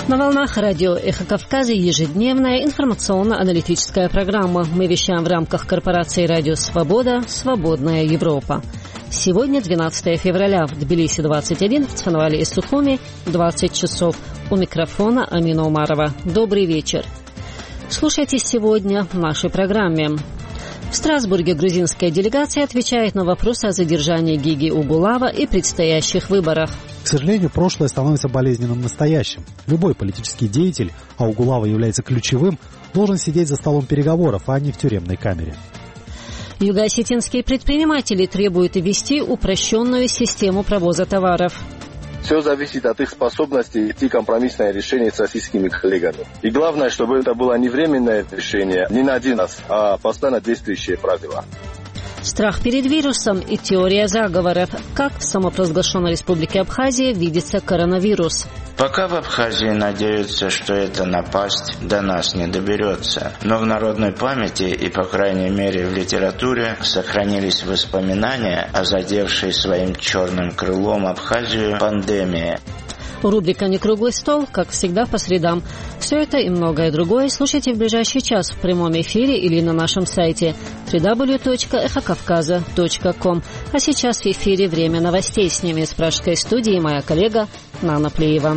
На волнах радио «Эхо Кавказа» ежедневная информационно-аналитическая программа. Мы вещаем в рамках корпорации «Радио Свобода. Свободная Европа». Сегодня 12 февраля, в Тбилиси 21, в Цхинвале и Сухуми 20 часов. У микрофона Амина Умарова. Добрый вечер. Слушайте сегодня в нашей программе. В Страсбурге грузинская делегация отвечает на вопросы о задержании Гиги Угулава и предстоящих выборах. К сожалению, прошлое становится болезненным настоящим. Любой политический деятель, а Угулава является ключевым, должен сидеть за столом переговоров, а не в тюремной камере. Юго-осетинские предприниматели требуют ввести упрощенную систему провоза товаров. Все зависит от их способности найти компромиссное решение с российскими коллегами. И главное, чтобы это было не временное решение, не на один раз, а постоянно действующие правила. Страх перед вирусом и теория заговоров. Как в самопровозглашенной республике Абхазия видится коронавирус? Пока в Абхазии надеются, что эта напасть до нас не доберется. Но в народной памяти и, по крайней мере, в литературе сохранились воспоминания о задевшей своим черным крылом Абхазию пандемии. Рубрика «Не круглый стол», как всегда, по средам. Все это и многое другое слушайте в ближайший час в прямом эфире или на нашем сайте www.ekhokavkaza.com. А сейчас в эфире время новостей. С ними из пражской студии моя коллега Нана Плеева.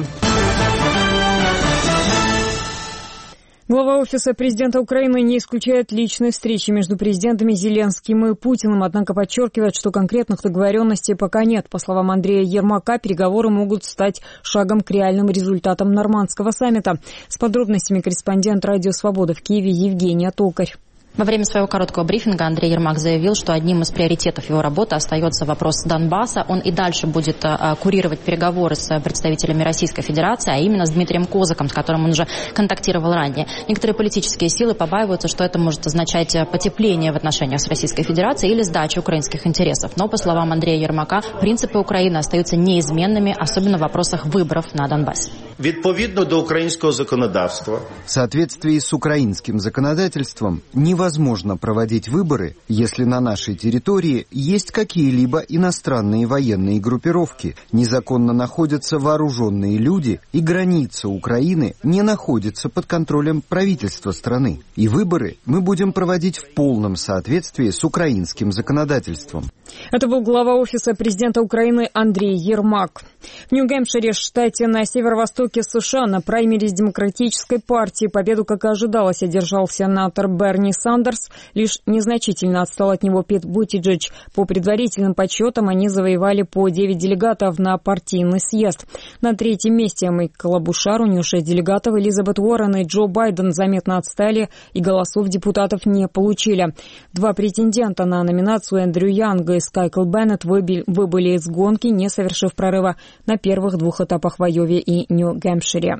Глава Офиса президента Украины не исключает личной встречи между президентами Зеленским и Путиным, однако подчеркивает, что конкретных договоренностей пока нет. По словам Андрея Ермака, переговоры могут стать шагом к реальным результатам нормандского саммита. С подробностями корреспондент «Радио Свобода» в Киеве Евгения Токарь. Во время своего короткого брифинга Андрей Ермак заявил, что одним из приоритетов его работы остается вопрос Донбасса. Он и дальше будет курировать переговоры с представителями Российской Федерации, а именно с Дмитрием Козаком, с которым он уже контактировал ранее. Некоторые политические силы побаиваются, что это может означать потепление в отношениях с Российской Федерацией или сдачу украинских интересов. Но, по словам Андрея Ермака, принципы Украины остаются неизменными, особенно в вопросах выборов на Донбассе. Відповідно до українського законодавства. В соответствии с украинским законодательством невозможно проводить выборы, если на нашей территории есть какие-либо иностранные военные группировки, незаконно находятся вооруженные люди, и граница Украины не находится под контролем правительства страны. И выборы мы будем проводить в полном соответствии с украинским законодательством. Это был глава Офиса президента Украины Андрей Ермак. В Нью-Гэмпшире, штате на северо-востоке США, на праймериз Демократической партии победу, как и ожидалось, одержал сенатор Берни Сандерс. Лишь незначительно отстал от него Пит Бутиджедж. По предварительным подсчетам они завоевали по 9 делегатов на партийный съезд. На третьем месте Майкл Клабушар, у него 6 делегатов, Элизабет Уоррен и Джо Байден заметно отстали и голосов депутатов не получили. Два претендента на номинацию, Эндрю Янга и Скайкл Беннет, выбыли из гонки, не совершив прорыва на первых двух этапах в Айове и Нью-Гэмпшире.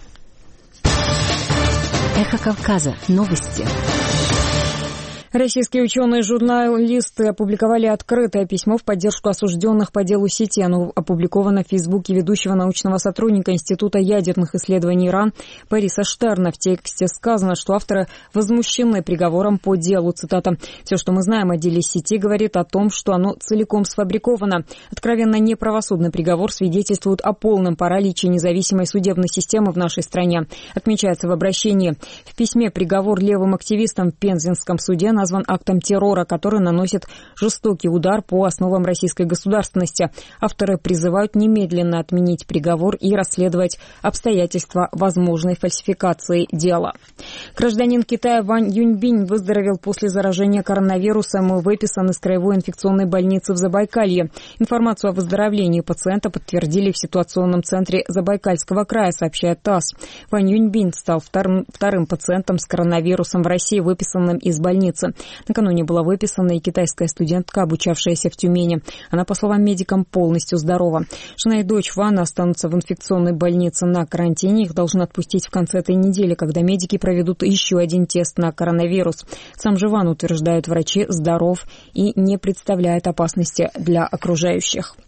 Эхо Кавказа. Новости. Российские ученые-журналисты опубликовали открытое письмо в поддержку осужденных по делу сети. Оно опубликовано в Фейсбуке ведущего научного сотрудника Института ядерных исследований ИРАН Бориса Штерна. В тексте сказано, что авторы возмущены приговором по делу. Цитата. «Все, что мы знаем о деле сети, говорит о том, что оно целиком сфабриковано. Откровенно неправосудный приговор свидетельствует о полном параличе независимой судебной системы в нашей стране», отмечается в обращении. В письме приговор левым активистам в Пензенском суде назван актом террора, который наносит жестокий удар по основам российской государственности. Авторы призывают немедленно отменить приговор и расследовать обстоятельства возможной фальсификации дела. Гражданин Китая Вань Юньбинь выздоровел после заражения коронавирусом и выписан из краевой инфекционной больницы в Забайкалье. Информацию о выздоровлении пациента подтвердили в ситуационном центре Забайкальского края, сообщает ТАСС. Вань Юньбинь стал вторым пациентом с коронавирусом в России, выписанным из больницы. Накануне была выписана и китайская студентка, обучавшаяся в Тюмени. Она, по словам медикам, полностью здорова. Жена и дочь Вана останутся в инфекционной больнице на карантине. Их должны отпустить в конце этой недели, когда медики проведут еще один тест на коронавирус. Сам же Ван, утверждают врачи, здоров и не представляет опасности для окружающих.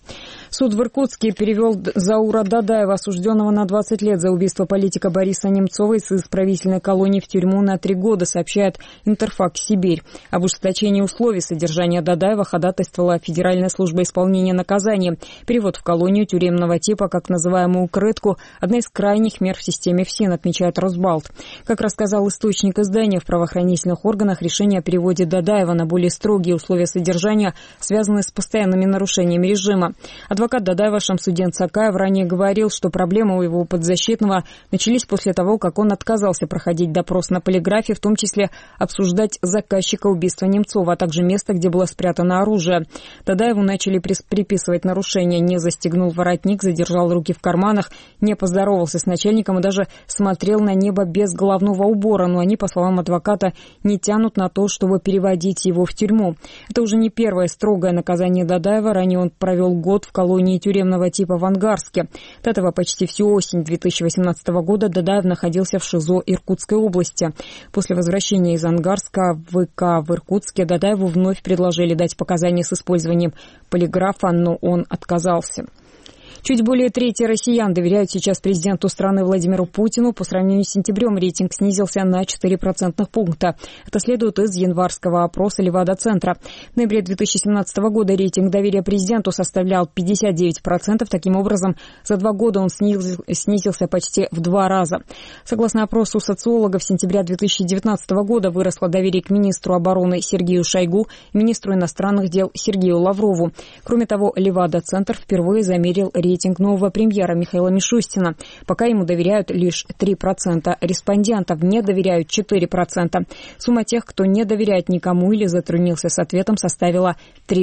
Суд в Иркутске перевел Заура Дадаева, осужденного на 20 лет за убийство политика Бориса Немцова, из исправительной колонии в тюрьму на 3 года, сообщает Интерфакс Сибирь. Об ужесточении условий содержания Дадаева ходатайствовала Федеральная служба исполнения наказаний. Перевод в колонию тюремного типа, как называемую укрытку, одна из крайних мер в системе ФСИН, отмечает Росбалт. Как рассказал источник издания, в правоохранительных органах решение о переводе Дадаева на более строгие условия содержания связаны с постоянными нарушениями режима. Адвокат Дадаева Шамсудин Цакаев ранее говорил, что проблемы у его подзащитного начались после того, как он отказался проходить допрос на полиграфе, в том числе обсуждать заказчика убийства Немцова, а также место, где было спрятано оружие. Дадаеву начали приписывать нарушения: не застегнул воротник, задержал руки в карманах, не поздоровался с начальником и даже смотрел на небо без головного убора. Но они, по словам адвоката, не тянут на то, чтобы переводить его в тюрьму. Это уже не первое строгое наказание Дадаева. Ранее он провел год в колонии тюремного типа в Ангарске. До этого почти всю осень 2018 года Дадаев находился в ШИЗО Иркутской области. После возвращения из Ангарска в ВК в Иркутске Дадаеву вновь предложили дать показания с использованием полиграфа, но он отказался. Чуть более трети россиян доверяют сейчас президенту страны Владимиру Путину. По сравнению с сентябрем рейтинг снизился на 4 процентных пункта. Это следует из январского опроса Левада-центра. В ноябре 2017 года рейтинг доверия президенту составлял 59%. Таким образом, за 2 года он снизился почти в 2 раза. Согласно опросу социологов, с сентября 2019 года выросло доверие к министру обороны Сергею Шойгу и министру иностранных дел Сергею Лаврову. Кроме того, Левада-центр впервые замерил рейтинг нового премьера Михаила Мишустина. Пока ему доверяют лишь 3%. Респондентов не доверяют 4%. Сумма тех, кто не доверяет никому или затруднился с ответом, составила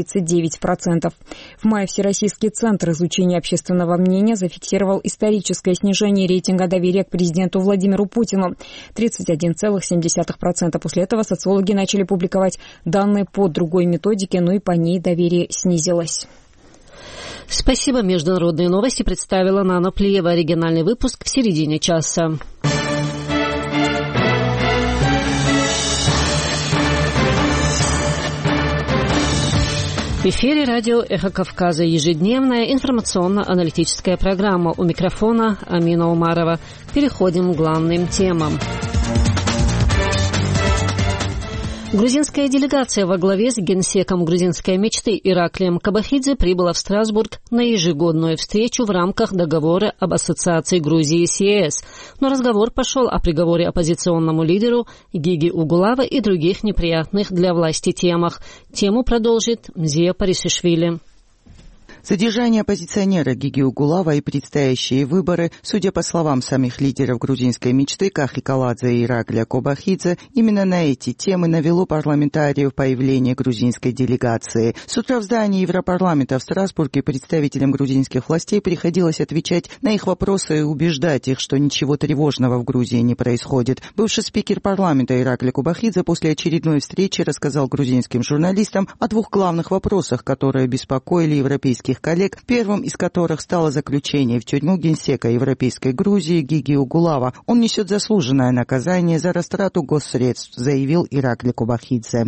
39%. В мае Всероссийский центр изучения общественного мнения зафиксировал историческое снижение рейтинга доверия к президенту Владимиру Путину. 31,7%. После этого социологи начали публиковать данные по другой методике, но и по ней доверие снизилось. Спасибо. Международные новости представила Нана Плиева. Оригинальный выпуск в середине часа. В эфире радио «Эхо Кавказа». Ежедневная информационно-аналитическая программа. У микрофона Амина Умарова. Переходим к главным темам. Грузинская делегация во главе с генсеком грузинской мечты Ираклием Кобахидзе прибыла в Страсбург на ежегодную встречу в рамках договора об ассоциации Грузии с ЕС. Но разговор пошел о приговоре оппозиционному лидеру Гиги Угулава и других неприятных для власти темах. Тему продолжит Мзия Парисишвили. Задержание оппозиционера Гиги Угулава и предстоящие выборы, судя по словам самих лидеров грузинской мечты Кахи Каладзе и Ираклия Кобахидзе, именно на эти темы навело парламентариев появление грузинской делегации. С утра в здании Европарламента в Страсбурге представителям грузинских властей приходилось отвечать на их вопросы и убеждать их, что ничего тревожного в Грузии не происходит. Бывший спикер парламента Ираклия Кобахидзе после очередной встречи рассказал грузинским журналистам о 2 главных вопросах, которые беспокоили европейских коллег, первым из которых стало заключение в тюрьму генсека Европейской Грузии Гиги Угулава. Он несет заслуженное наказание за растрату госсредств, заявил Ираклий Кобахидзе.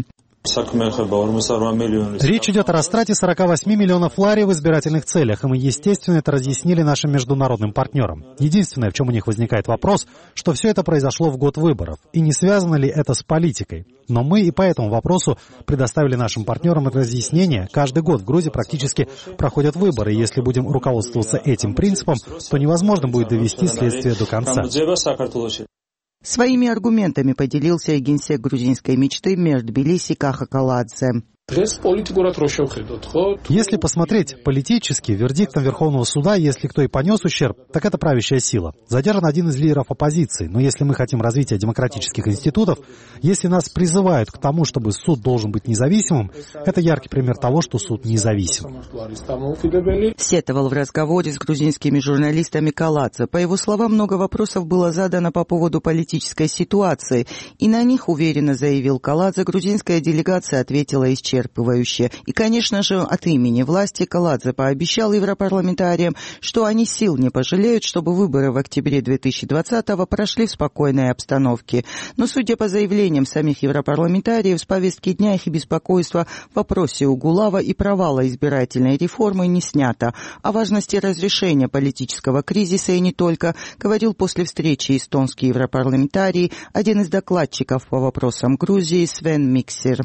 Речь идет о растрате 48 миллионов лари в избирательных целях, и мы, естественно, это разъяснили нашим международным партнерам. Единственное, в чем у них возникает вопрос, что все это произошло в год выборов, и не связано ли это с политикой. Но мы и по этому вопросу предоставили нашим партнерам разъяснение. Каждый год в Грузии практически проходят выборы, и если будем руководствоваться этим принципом, то невозможно будет довести следствие до конца. Своими аргументами поделился и генсек грузинской мечты мэр Тбилиси Каха Каладзе. Если посмотреть политически, вердиктом Верховного суда, если кто и понес ущерб, так это правящая сила. Задержан один из лидеров оппозиции. Но если мы хотим развития демократических институтов, если нас призывают к тому, чтобы суд должен быть независимым, это яркий пример того, что суд независим. Сетовал в разговоре с грузинскими журналистами Каладзе. По его словам, много вопросов было задано по поводу политической ситуации, и на них, уверенно заявил Каладзе, грузинская делегация ответила исчерпывающе. исчерпывающе. И, конечно же, от имени власти Каладзе пообещал европарламентариям, что они сил не пожалеют, чтобы выборы в октябре 2020-го прошли в спокойной обстановке. Но, судя по заявлениям самих европарламентариев, с повестки дня их беспокойство в вопросе Угулава и провала избирательной реформы не снято. О важности разрешения политического кризиса и не только говорил после встречи эстонский европарламентарий, один из докладчиков по вопросам Грузии Свен Миксер.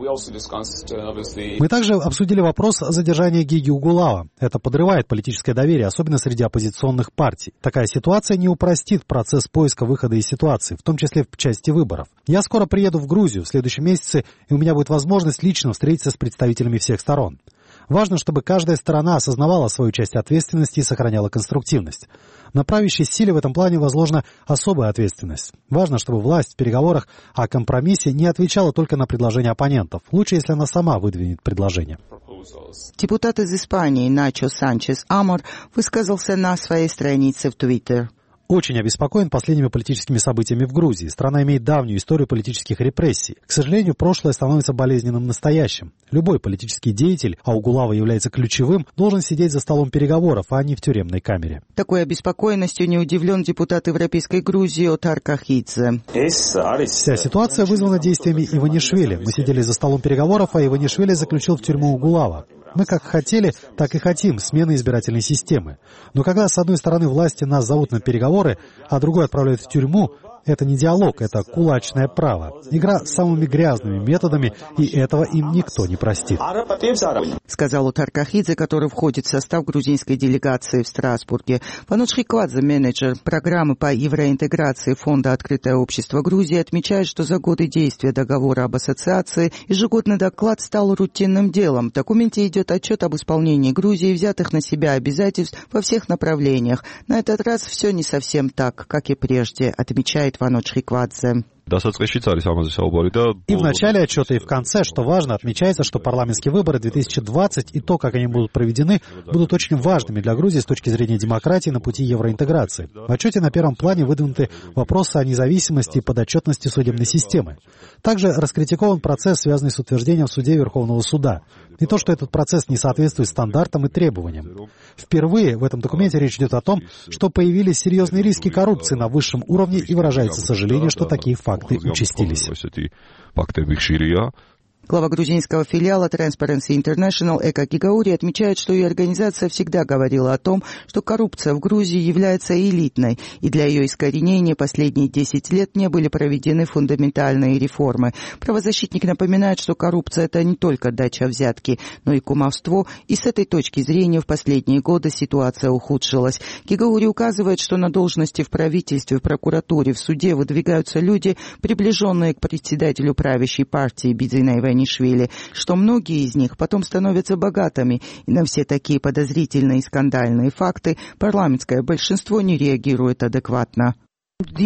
Мы также обсудили вопрос задержания Гиги Угулава. Это подрывает политическое доверие, особенно среди оппозиционных партий. Такая ситуация не упростит процесс поиска выхода из ситуации, в том числе в части выборов. Я скоро приеду в Грузию в следующем месяце, и у меня будет возможность лично встретиться с представителями всех сторон. Важно, чтобы каждая сторона осознавала свою часть ответственности и сохраняла конструктивность. На правящей силе в этом плане возложена особая ответственность. Важно, чтобы власть в переговорах о компромиссе не отвечала только на предложения оппонентов. Лучше, если она сама выдвинет предложение. Депутат из Испании Начо Санчес Амор высказался на своей странице в Твиттер. Очень обеспокоен последними политическими событиями в Грузии. Страна имеет давнюю историю политических репрессий. К сожалению, прошлое становится болезненным настоящим. Любой политический деятель, а Угулава является ключевым, должен сидеть за столом переговоров, а не в тюремной камере. Такой обеспокоенностью не удивлен депутат Европейской Грузии Отар Кахидзе. Вся ситуация вызвана действиями Иванишвили. Мы сидели за столом переговоров, а Иванишвили заключил в тюрьму Угулава. Мы как хотели, так и хотим смены избирательной системы. Но когда, с одной стороны, власти нас зовут на переговоры, а другой отправляют в тюрьму, это не диалог, это кулачное право. Игра самыми грязными методами, и этого им никто не простит. Сказал Отар Кахидзе, который входит в состав грузинской делегации в Страсбурге. Пануш Хиквадзе, менеджер программы по евроинтеграции Фонда «Открытое общество Грузии», отмечает, что за годы действия договора об ассоциации ежегодный доклад стал рутинным делом. В документе идет отчет об исполнении Грузии взятых на себя обязательств во всех направлениях. На этот раз все не совсем так, как и прежде, отмечает Пануш Хиквадзе. И в начале отчета, и в конце, что важно, отмечается, что парламентские выборы 2020 и то, как они будут проведены, будут очень важными для Грузии с точки зрения демократии на пути евроинтеграции. В отчете на первом плане выдвинуты вопросы о независимости и подотчетности судебной системы. Также раскритикован процесс, связанный с утверждением в суде Верховного суда. И то, что этот процесс не соответствует стандартам и требованиям. Впервые в этом документе речь идет о том, что появились серьезные риски коррупции на высшем уровне, и выражается сожаление, что такие факты участились. Глава грузинского филиала Transparency International Эка Гигаури отмечает, что ее организация всегда говорила о том, что коррупция в Грузии является элитной, и для ее искоренения последние 10 лет не были проведены фундаментальные реформы. Правозащитник напоминает, что коррупция – это не только дача взятки, но и кумовство, и с этой точки зрения в последние годы ситуация ухудшилась. Гигаури указывает, что на должности в правительстве, в прокуратуре, в суде выдвигаются люди, приближенные к председателю правящей партии Бидзина Иванишвили, что многие из них потом становятся богатыми, и на все такие подозрительные и скандальные факты парламентское большинство не реагирует адекватно. Мы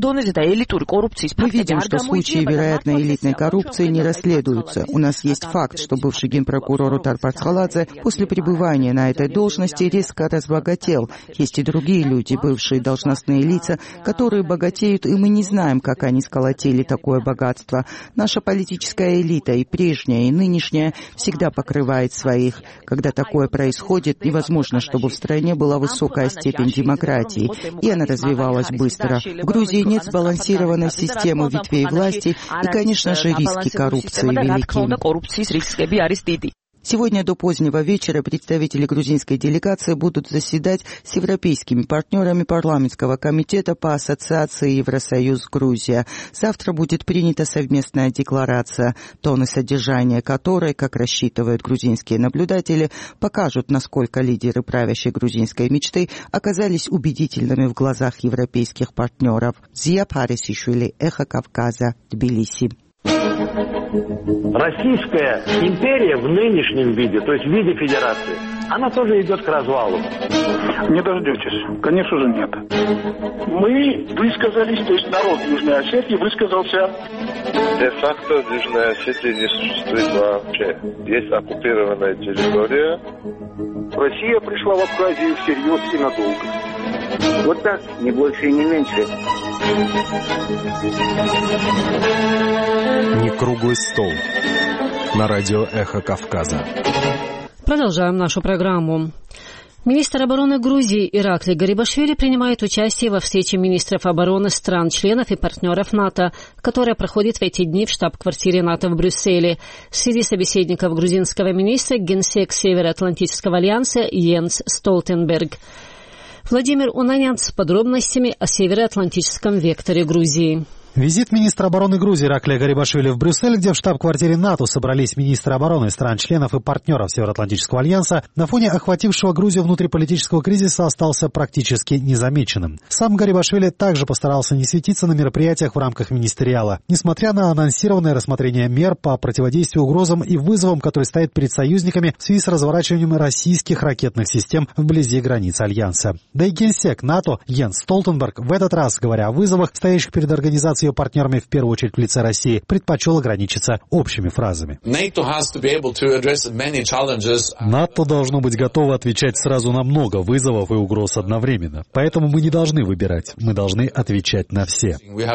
видим, что случаи вероятной элитной коррупции не расследуются. У нас есть факт, что бывший генпрокурор Отар Парцхаладзе после пребывания на этой должности резко разбогател. Есть и другие люди, бывшие должностные лица, которые богатеют, и мы не знаем, как они сколотили такое богатство. Наша политическая элита, и прежняя, и нынешняя, всегда покрывает своих. Когда такое происходит, невозможно, чтобы в стране была высокая степень демократии, и она развивалась быстро. В Грузии нет сбалансированной системы ветвей власти, и, конечно же, риски коррупции велики. Сегодня до позднего вечера представители грузинской делегации будут заседать с европейскими партнерами парламентского комитета по ассоциации Евросоюз-Грузия. Завтра будет принята совместная декларация, тон и содержание которой, как рассчитывают грузинские наблюдатели, покажут, насколько лидеры правящей грузинской мечты оказались убедительными в глазах европейских партнеров. Зия Парисишвили, Эхо Кавказа, Тбилиси. Российская империя в нынешнем виде, то есть в виде федерации, она тоже идет к развалу. Не дождетесь. Конечно же, нет. Мы высказались, то есть народ Южной Осетии высказался. Де-факто в Южной Осетии не существует вообще. Есть оккупированная территория. Россия пришла в Абхазию всерьез и надолго. Вот так, не больше и не меньше. Не круглый стол. на радио «Эхо Кавказа». Продолжаем нашу программу. Министр обороны Грузии Ираклий Гарибашвили принимает участие во встрече министров обороны стран-членов и партнеров НАТО, которая проходит в эти дни в штаб-квартире НАТО в Брюсселе. Среди собеседников грузинского министра генсек Североатлантического альянса Йенс Столтенберг. Владимир Унанянц с подробностями о североатлантическом векторе Грузии. Визит министра обороны Грузии Ираклия Гарибашвили в Брюссель, где в штаб-квартире НАТО собрались министры обороны стран-членов и партнеров Североатлантического альянса, на фоне охватившего Грузию внутриполитического кризиса остался практически незамеченным. Сам Гарибашвили также постарался не светиться на мероприятиях в рамках министериала, несмотря на анонсированное рассмотрение мер по противодействию угрозам и вызовам, которые стоят перед союзниками в связи с разворачиванием российских ракетных систем вблизи границ альянса. Да и генсек НАТО Йенс Столтенберг в этот раз, говоря о вызовах, стоящих перед организацией партнерами, в первую очередь в лице России, предпочел ограничиться общими фразами. НАТО должно быть готово отвечать сразу на много вызовов и угроз одновременно. Поэтому мы не должны выбирать, мы должны отвечать на все.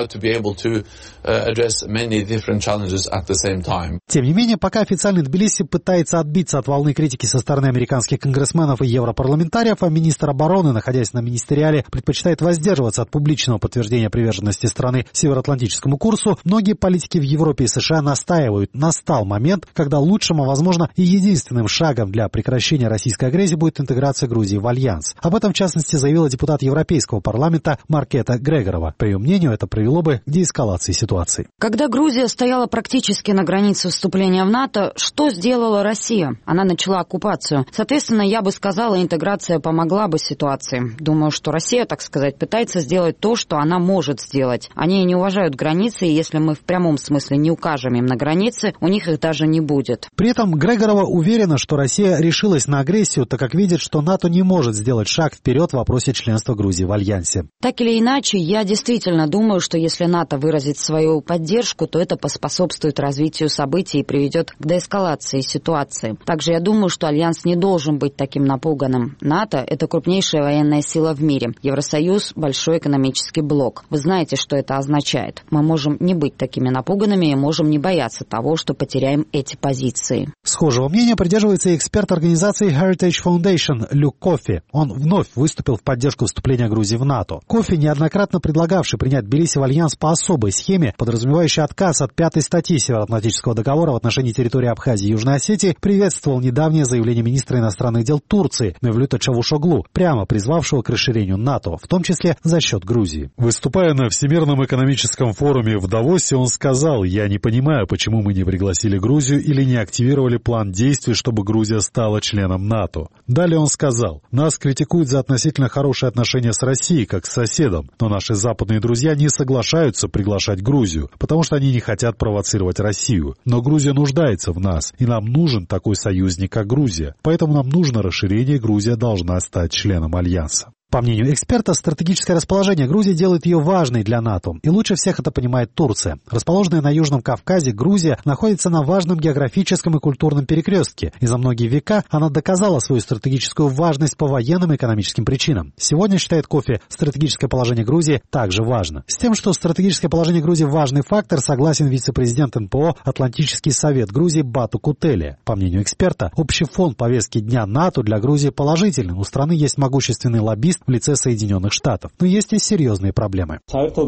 Тем не менее, пока официальный Тбилиси пытается отбиться от волны критики со стороны американских конгрессменов и европарламентариев, а министр обороны, находясь на министериале, предпочитает воздерживаться от публичного подтверждения приверженности страны североатлантическому курсу, многие политики в Европе и США настаивают, настал момент, когда лучшим, а возможно и единственным шагом для прекращения российской агрессии будет интеграция Грузии в альянс. Об этом, в частности, заявила депутат Европейского парламента Маркета Грегорова. По ее мнению, это привело бы к деэскалации ситуации. Когда Грузия стояла практически на границе вступления в НАТО, что сделала Россия? Она начала оккупацию. Соответственно, я бы сказала, интеграция помогла бы ситуации. Думаю, что Россия, так сказать, пытается сделать то, что она может сделать. Они не уважают границы, и если мы в прямом смысле не укажем им на границы, у них их даже не будет. При этом Грегорова уверена, что Россия решилась на агрессию, так как видит, что НАТО не может сделать шаг вперед в вопросе членства Грузии в альянсе. Так или иначе, я действительно думаю, что если НАТО выразит свою поддержку, то это поспособствует развитию событий и приведет к деэскалации ситуации. Также я думаю, что альянс не должен быть таким напуганным. НАТО – это крупнейшая военная сила в мире. Евросоюз – большой экономический блок. Вы знаете, что это означает. Мы можем не быть такими напуганными и можем не бояться того, что потеряем эти позиции. Схожего мнения придерживается и эксперт организации Heritage Foundation Люк Кофи. Он вновь выступил в поддержку вступления Грузии в НАТО. Кофи, неоднократно предлагавший принять Тбилиси в альянс по особой схеме, подразумевающей отказ от 5-й статьи Североатлантического договора в отношении территории Абхазии и Южной Осетии, приветствовал недавнее заявление министра иностранных дел Турции Мевлюта Чавушоглу, прямо призвавшего к расширению НАТО, в том числе за счет Грузии. Выступая на Всемирном экономическом форуме в Давосе, он сказал: «Я не понимаю, почему мы не пригласили Грузию или не активировали план действий, чтобы Грузия стала членом НАТО». Далее он сказал: «Нас критикуют за относительно хорошие отношения с Россией, как с соседом, но наши западные друзья не соглашаются приглашать Грузию, потому что они не хотят провоцировать Россию. Но Грузия нуждается в нас, и нам нужен такой союзник, как Грузия. Поэтому нам нужно расширение, и Грузия должна стать членом альянса». По мнению эксперта, стратегическое расположение Грузии делает ее важной для НАТО, и лучше всех это понимает Турция. Расположенная на Южном Кавказе, Грузия находится на важном географическом и культурном перекрестке, и за многие века она доказала свою стратегическую важность по военным и экономическим причинам. Сегодня, считает Кофи, стратегическое положение Грузии также важно. С тем, что стратегическое положение Грузии важный фактор, согласен вице-президент НПО Атлантический совет Грузии Бату Кутелия. По мнению эксперта, общий фон повестки дня НАТО для Грузии положительный. У страны есть могущественный лоббист в лице Соединенных Штатов. Но есть и серьезные проблемы. Когда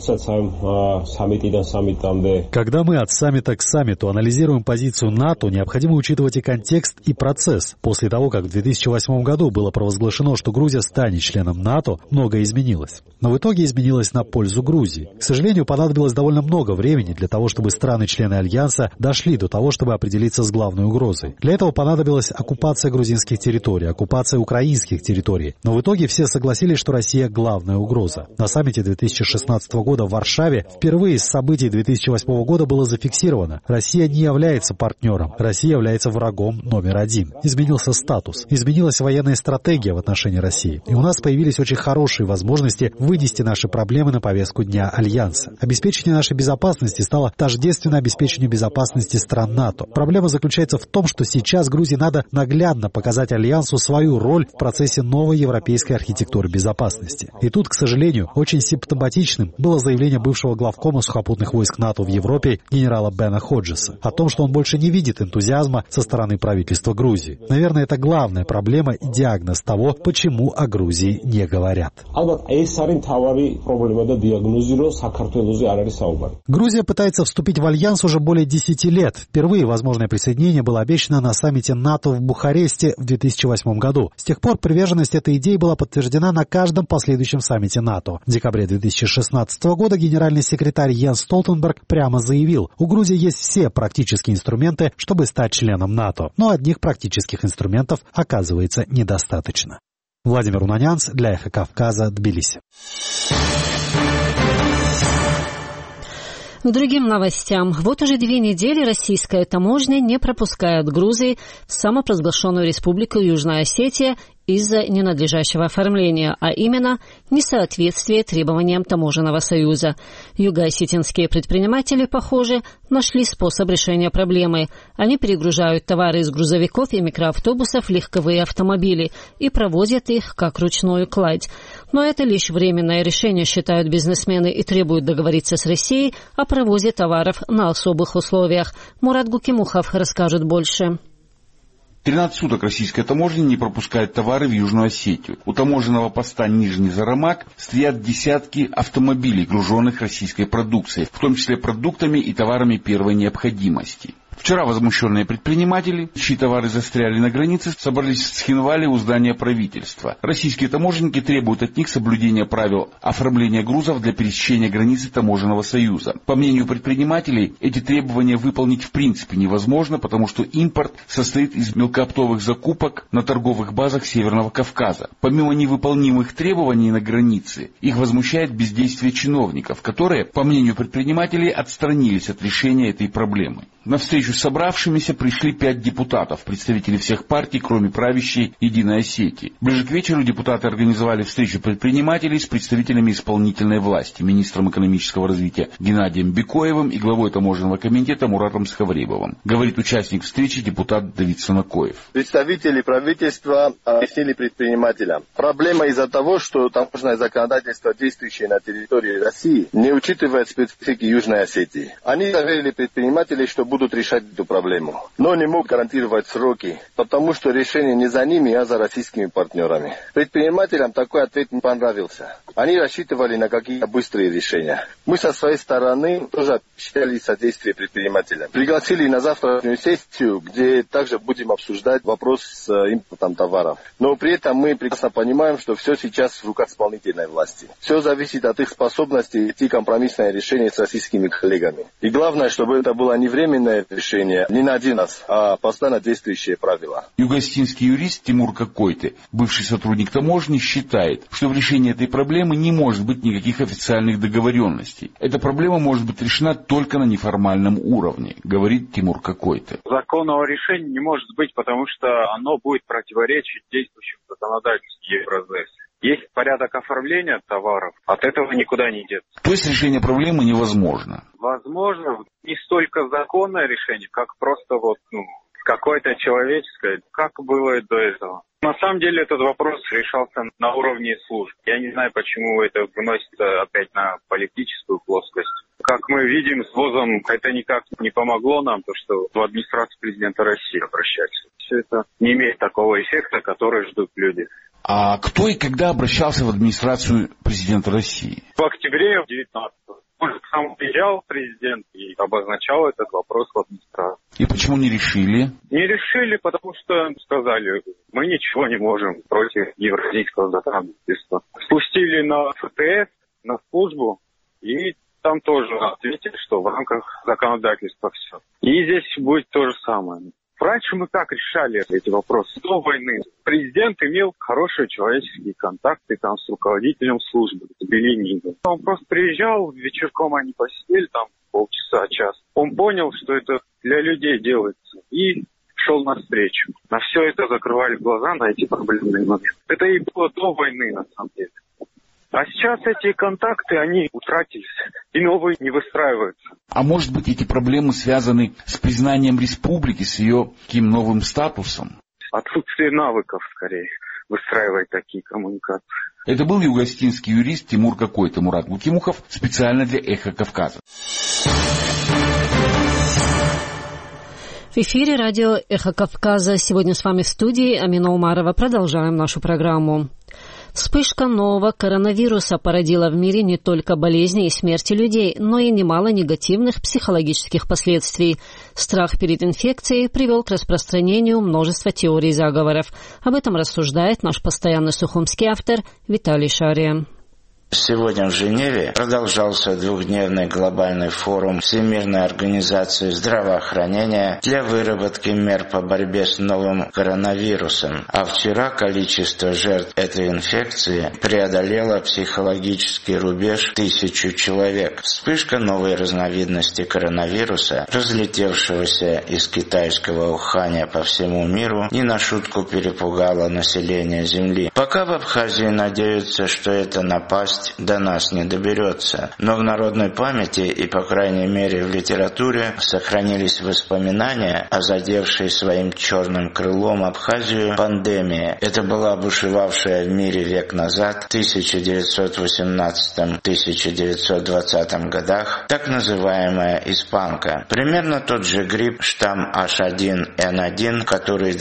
мы от саммита к саммиту анализируем позицию НАТО, необходимо учитывать и контекст, и процесс. После того, как в 2008 году было провозглашено, что Грузия станет членом НАТО, многое изменилось. Но в итоге изменилось на пользу Грузии. К сожалению, понадобилось довольно много времени для того, чтобы страны-члены Альянса дошли до того, чтобы определиться с главной угрозой. Для этого понадобилась оккупация грузинских территорий, оккупация украинских территорий. Но в итоге все согласились, что Россия – главная угроза. На саммите 2016 года в Варшаве впервые с событий 2008 года было зафиксировано: Россия не является партнером, Россия является врагом номер один. Изменился статус, изменилась военная стратегия в отношении России. И у нас появились очень хорошие возможности вынести наши проблемы на повестку дня Альянса. Обеспечение нашей безопасности стало тождественно обеспечению безопасности стран НАТО. Проблема заключается в том, что сейчас Грузии надо наглядно показать Альянсу свою роль в процессе новой европейской архитектуры архитектуры безопасности. И тут, к сожалению, очень симптоматичным было заявление бывшего главкома сухопутных войск НАТО в Европе генерала Бена Ходжеса о том, что он больше не видит энтузиазма со стороны правительства Грузии. Наверное, это главная проблема и диагноз того, почему о Грузии не говорят. Грузия пытается вступить в альянс уже более 10 лет. Впервые возможное присоединение было обещано на саммите НАТО в Бухаресте в 2008 году. С тех пор приверженность этой идеи была подтверждена на каждом последующем саммите НАТО. В декабре 2016 года генеральный секретарь Йенс Столтенберг прямо заявил, у Грузии есть все практические инструменты, чтобы стать членом НАТО. Но одних практических инструментов оказывается недостаточно. Владимир Унанянц для Эхо Кавказа, Тбилиси. К другим новостям. Вот уже 2 недели российская таможня не пропускает Грузии в самопровозглашенную республику Южная Осетия из-за ненадлежащего оформления, а именно несоответствие требованиям Таможенного союза. Юго-осетинские предприниматели, похоже, нашли способ решения проблемы. Они перегружают товары из грузовиков и микроавтобусов в легковые автомобили и провозят их как ручную кладь. Но это лишь временное решение, считают бизнесмены, и требуют договориться с Россией о провозе товаров на особых условиях. Мурат Гукимухов расскажет больше. 13 суток российская таможня не пропускает товары в Южную Осетию. У таможенного поста Нижний Зарамак стоят десятки автомобилей, груженных российской продукцией, в том числе продуктами и товарами первой необходимости. Вчера возмущенные предприниматели, чьи товары застряли на границе, собрались в Цхинвале у здания правительства. Российские таможенники требуют от них соблюдения правил оформления грузов для пересечения границы Таможенного союза. По мнению предпринимателей, эти требования выполнить в принципе невозможно, потому что импорт состоит из мелкооптовых закупок на торговых базах Северного Кавказа. Помимо невыполнимых требований на границе, их возмущает бездействие чиновников, которые, по мнению предпринимателей, отстранились от решения этой проблемы. На встречу с собравшимися пришли 5 депутатов, представители всех партий, кроме правящей «Единой Осетии». Ближе к вечеру депутаты организовали встречу предпринимателей с представителями исполнительной власти, министром экономического развития Геннадием Бекоевым и главой таможенного комитета Муратом Схавребовым, говорит участник встречи депутат Давид Санакоев. Представители правительства объяснили предпринимателям. Проблема из-за того, что таможенное законодательство, действующее на территории России, не учитывает специфики Южной Осетии. Они заверили предпринимателей, что будут решать эту проблему. Но не могут гарантировать сроки, потому что решение не за ними, а за российскими партнерами. Предпринимателям такой ответ не понравился. Они рассчитывали на какие-то быстрые решения. Мы со своей стороны тоже обещали содействие предпринимателям. Пригласили на завтрашнюю сессию, где также будем обсуждать вопрос с импортом товаров. Но при этом мы прекрасно понимаем, что все сейчас в руках исполнительной власти. Все зависит от их способности найти компромиссное решение с российскими коллегами. И главное, чтобы это было не временное решение, не на один раз, а постоянно действующие правила. Юго-осетинский юрист Тимур Какойты, бывший сотрудник таможни, считает, что в решении этой проблемы не может быть никаких официальных договоренностей. Эта проблема может быть решена только на неформальном уровне, говорит Тимур Какойты. Законного решения не может быть, потому что оно будет противоречить действующему законодательству Евразес. Есть порядок оформления товаров, от этого никуда не деться. То есть решение проблемы невозможно? Возможно, не столько законное решение, как просто какое-то человеческое, как было и до этого. На самом деле этот вопрос решался на уровне служб. Я не знаю, почему это выносится опять на политическую плоскость. Как мы видим, с ВОЗом это никак не помогло нам, то что в администрацию президента России обращались. Все это не имеет такого эффекта, который ждут люди. А кто и когда обращался в администрацию президента России? В октябре 19-го. Он сам приезжал, президент, и обозначал этот вопрос в администрации. И почему не решили? Не решили, потому что сказали, мы ничего не можем против евразийского законодательства. Спустили на ФТС, на службу, и там тоже ответили, что в рамках законодательства все. И здесь будет то же самое. Раньше мы как решали эти вопросы? До войны президент имел хорошие человеческие контакты там с руководителем службы, с Беленидом. Он просто приезжал, вечерком они посидели там полчаса, час. Он понял, что это для людей делается, и шел навстречу. На все это закрывали глаза, на эти проблемные моменты. Это и было до войны, на самом деле. А сейчас эти контакты, они утратились, и новые не выстраиваются. А может быть, эти проблемы связаны с признанием республики, с ее таким новым статусом? Отсутствие навыков, скорее. выстраивать такие коммуникации. Это был югостинский юрист Тимур какой-то Мурат Гукимухов специально для «Эхо Кавказа». В эфире радио «Эхо Кавказа». Сегодня с вами в студии Амина Умарова. Продолжаем нашу программу. Вспышка нового коронавируса породила в мире не только болезни и смерти людей, но и немало негативных психологических последствий. Страх перед инфекцией привел к распространению множества теорий заговоров. Об этом рассуждает наш постоянный сухумский автор Виталий Шария. Сегодня в Женеве продолжался двухдневный глобальный форум Всемирной организации здравоохранения для выработки мер по борьбе с новым коронавирусом. А вчера количество жертв этой инфекции преодолело психологический рубеж 1000 человек. Вспышка новой разновидности коронавируса, разлетевшегося из китайского Уханя по всему миру, не на шутку перепугала население Земли. Пока в Абхазии надеются, что эта напасть до нас не доберется. Но в народной памяти и, по крайней мере, в литературе сохранились воспоминания о задевшей своим черным крылом Абхазию пандемии. Это была бушевавшая в мире век назад, в 1918-1920 годах, так называемая испанка. Примерно тот же грипп, штамм H1N1, который в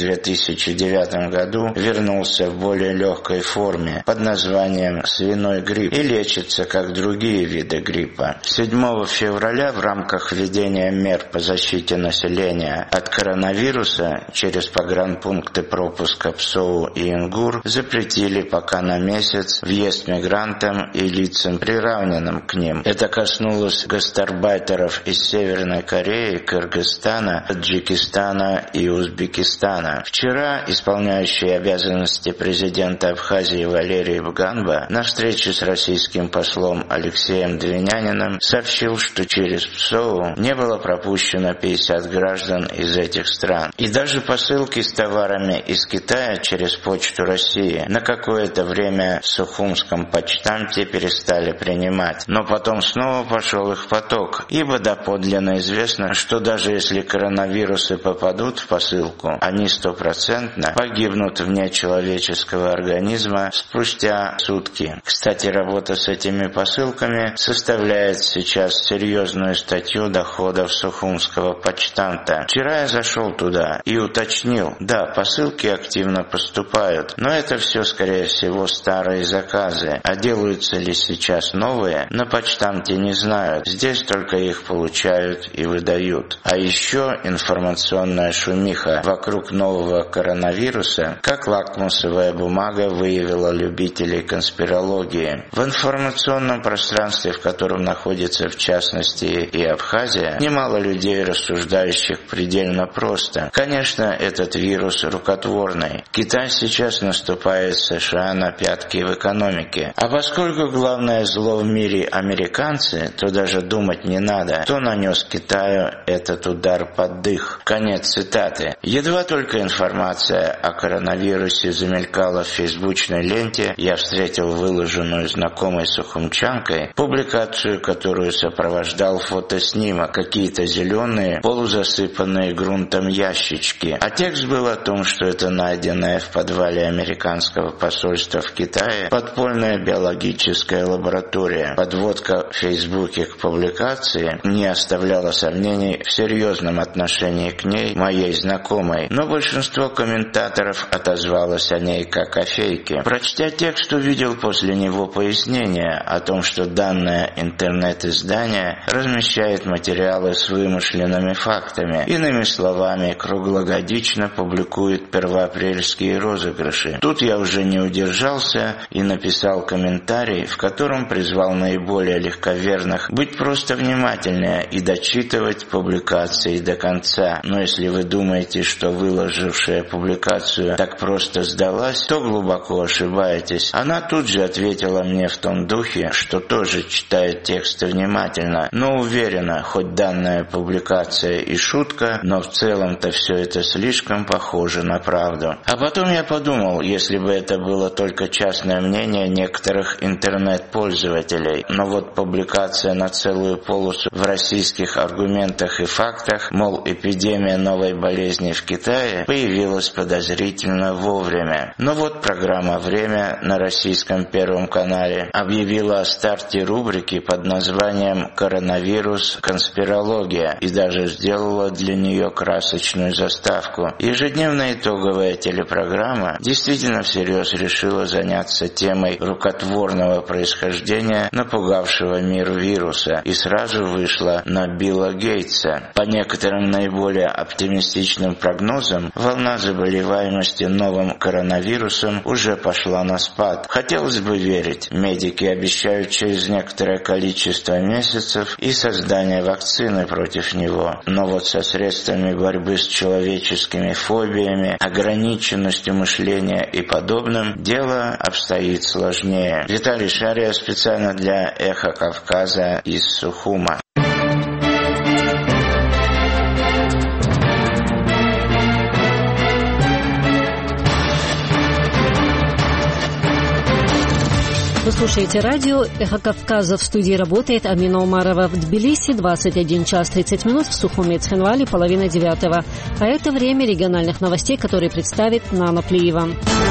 2009 году вернулся в более легкой форме под названием свиной грипп и лечится, как другие виды гриппа. 7 февраля в рамках введения мер по защите населения от коронавируса через погранпункты пропуска ПСОУ и Ингур запретили пока на месяц въезд мигрантам и лицам, приравненным к ним. Это коснулось гастарбайтеров из Северной Кореи, Кыргызстана, Таджикистана и Узбекистана. Вчера исполняющий обязанности президента Абхазии Валерий Бганба на встрече с российским послом Алексеем Двиняниным сообщил, что через ПСОУ не было пропущено 50 граждан из этих стран. И даже посылки с товарами из Китая через Почту России на какое-то время в Сухумском почтамте перестали принимать. Но потом снова пошел их поток, ибо доподлинно известно, что даже если коронавирусы попадут в посылку, они 100% погибнут вне человеческого организма спустя сутки. Кстати, работа с этими посылками составляет сейчас серьезную статью доходов Сухумского почтамта. Вчера я зашел туда и уточнил, да, посылки активно поступают, но это все, скорее всего, старые заказы. А делаются ли сейчас новые, на почтамте не знают. Здесь только их получают и выдают. А еще информационная шумиха вокруг нового коронавируса, как лакмусовая бумага, выявила любителей конспирологии. В информационном пространстве, в котором находится в частности и Абхазия, немало людей, рассуждающих предельно просто. Конечно, этот вирус рукотворный. Китай сейчас наступает США на пятки в экономике. А поскольку главное зло в мире американцы, то даже думать не надо, кто нанес Китаю этот удар под дых. Конец цитаты. Едва только информация о коронавирусе замелькала в фейсбучной ленте, я встретил выложенную знакомой сухумчанкой публикацию, которую сопровождал фотоснимок, какие-то зеленые, полузасыпанные грунтом ящички. А текст был о том, что это найденная в подвале американского посольства в Китае подпольная биологическая лаборатория. Подводка в Фейсбуке к публикации не оставляла сомнений в серьезном отношении к ней моей знакомой, но большинство комментаторов отозвалось о ней как о фейке. Прочтя текст, увидел после него пояснение о том, что данное интернет-издание размещает материалы с вымышленными фактами. Иными словами, круглогодично публикует первоапрельские розыгрыши. Тут я уже не удержался и написал комментарий, в котором призвал наиболее легковерных быть просто внимательнее и дочитывать публикации до конца. Но если вы думаете, что выложившая публикацию так просто сдалась, то глубоко ошибаетесь. Она тут же ответила мне заявление в том духе, что тоже читает тексты внимательно, но уверена, хоть данная публикация и шутка, но в целом-то все это слишком похоже на правду. А потом я подумал, если бы это было только частное мнение некоторых интернет-пользователей, но вот публикация на целую полосу в российских аргументах и фактах, мол, эпидемия новой болезни в Китае появилась подозрительно вовремя. Но вот программа «Время» на российском Первом канале объявила о старте рубрики под названием «Коронавирус. Конспирология» и даже сделала для нее красочную заставку. Ежедневная итоговая телепрограмма действительно всерьез решила заняться темой рукотворного происхождения напугавшего мир вируса и сразу вышла на Билла Гейтса. По некоторым наиболее оптимистичным прогнозам, волна заболеваемости новым коронавирусом уже пошла на спад. Хотелось бы верить, медики обещают через некоторое количество месяцев и создание вакцины против него. Но вот со средствами борьбы с человеческими фобиями, ограниченностью мышления и подобным, дело обстоит сложнее. Виталий Шария специально для «Эхо Кавказа» из Сухума. Вы слушаете радио «Эхо Кавказа». В студии работает Амина Умарова. В Тбилиси 21 час 30 минут, в Сухуме и Цхинвале 8:30. А это время региональных новостей, которые представит Нана Плиева.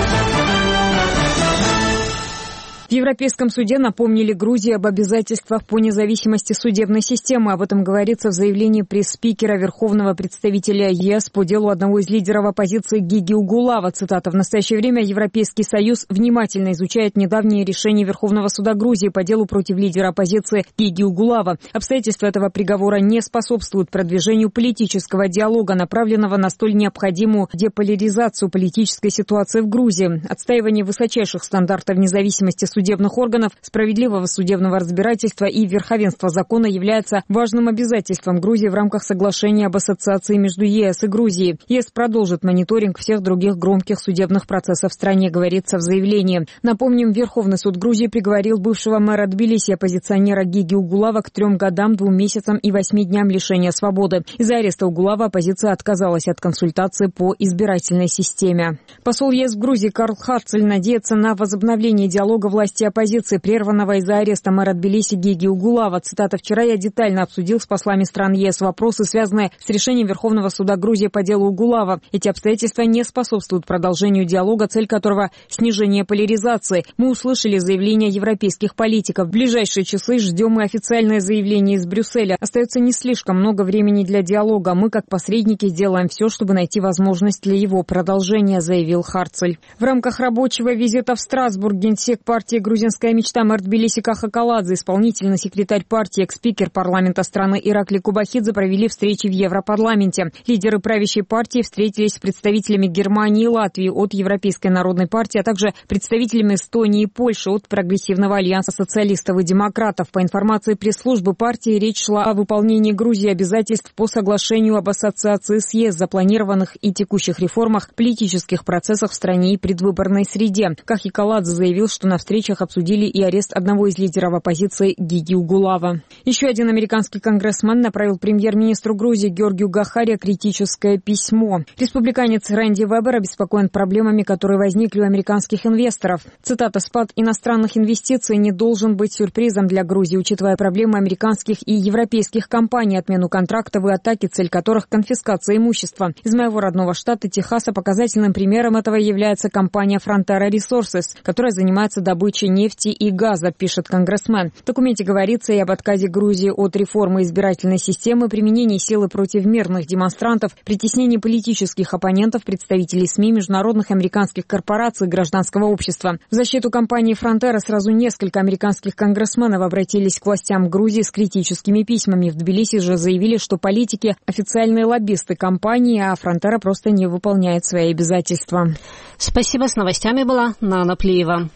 В Европейском суде напомнили Грузии об обязательствах по независимости судебной системы. Об этом говорится в заявлении пресс-спикера Верховного представителя ЕС по делу одного из лидеров оппозиции Гиги Угулава. Цитата: «В настоящее время Европейский Союз внимательно изучает недавние решения Верховного суда Грузии по делу против лидера оппозиции Гиги Угулава. Обстоятельства этого приговора не способствуют продвижению политического диалога, направленного на столь необходимую деполяризацию политической ситуации в Грузии. Отстаивание высочайших стандартов независимости судебных органов, справедливого судебного разбирательства и верховенства закона является важным обязательством Грузии в рамках соглашения об ассоциации между ЕС и Грузией. ЕС продолжит мониторинг всех других громких судебных процессов в стране», говорится в заявлении. Напомним, Верховный суд Грузии приговорил бывшего мэра Тбилиси, оппозиционера Гиги Угулава, к 3 годам, 2 месяцам и 8 дням лишения свободы. Из-за ареста Угулава оппозиция отказалась от консультации по избирательной системе. Посол ЕС в Грузии Карл Харцель надеется на возобновление диалога власти и оппозиции, прерванного из-за ареста мэра Тбилиси Гиги Угулава. Цитата: «Вчера я детально обсудил с послами стран ЕС вопросы, связанные с решением Верховного суда Грузии по делу Угулава. Эти обстоятельства не способствуют продолжению диалога, цель которого – снижение поляризации. Мы услышали заявления европейских политиков. В ближайшие часы ждем и официальное заявление из Брюсселя. Остается не слишком много времени для диалога. Мы, как посредники, сделаем все, чтобы найти возможность для его продолжения», заявил Харцель. В рамках рабочего визита в Страсбург генсек партии «Грузинская мечта» мэр Тбилиси Каха Каладзе, исполнительный секретарь партии, экс-спикер парламента страны Иракли Кубахидзе провели встречи в Европарламенте. Лидеры правящей партии встретились с представителями Германии и Латвии от Европейской народной партии, а также представителями Эстонии и Польши от Прогрессивного альянса социалистов и демократов. По информации пресс-службы партии, речь шла о выполнении Грузии обязательств по соглашению об ассоциации с ЕС, запланированных и текущих реформах, политических процессах в стране и предвыборной среде. Кахи Каладзе заявил, что на встречах обсудили и арест одного из лидеров оппозиции Гиги Угулава. Еще один американский конгрессмен направил премьер-министру Грузии Георгию Гахаре критическое письмо. Республиканец Рэнди Вебер обеспокоен проблемами, которые возникли у американских инвесторов. Цитата: «Спад иностранных инвестиций не должен быть сюрпризом для Грузии, учитывая проблемы американских и европейских компаний, отмену контрактов и атаки, цель которых – конфискация имущества. Из моего родного штата Техаса показательным примером этого является компания Frontera Resources, которая занимается добычей нефти и газа», пишет конгрессмен. В документе говорится и об отказе Грузии от реформы избирательной системы, применении силы против мирных демонстрантов, притеснении политических оппонентов, представителей СМИ, международных американских корпораций и гражданского общества. В защиту компании Frontera сразу несколько американских конгрессменов обратились к властям Грузии с критическими письмами. В Тбилиси же заявили, что политики – официальные лоббисты компании, а Frontera просто не выполняет свои обязательства. Спасибо. С новостями была Нана Плиева.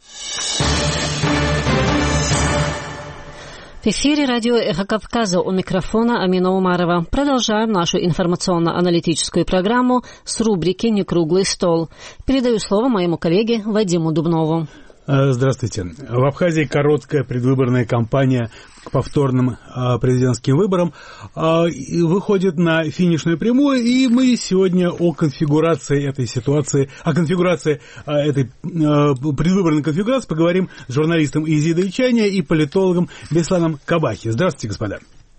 В эфире радио «Эхо Кавказа», у микрофона Амина Умарова. Продолжаем нашу информационно-аналитическую программу с рубрики «Некруглый стол». Передаю слово моему коллеге Вадиму Дубнову. Здравствуйте. В Абхазии короткая предвыборная кампания к повторным президентским выборам выходит на финишную прямую, и мы сегодня о конфигурации этой ситуации, о конфигурации этой предвыборной конфигурации поговорим с журналистом Изидой Чайня и политологом Бесланом Кабахи. Здравствуйте, господа.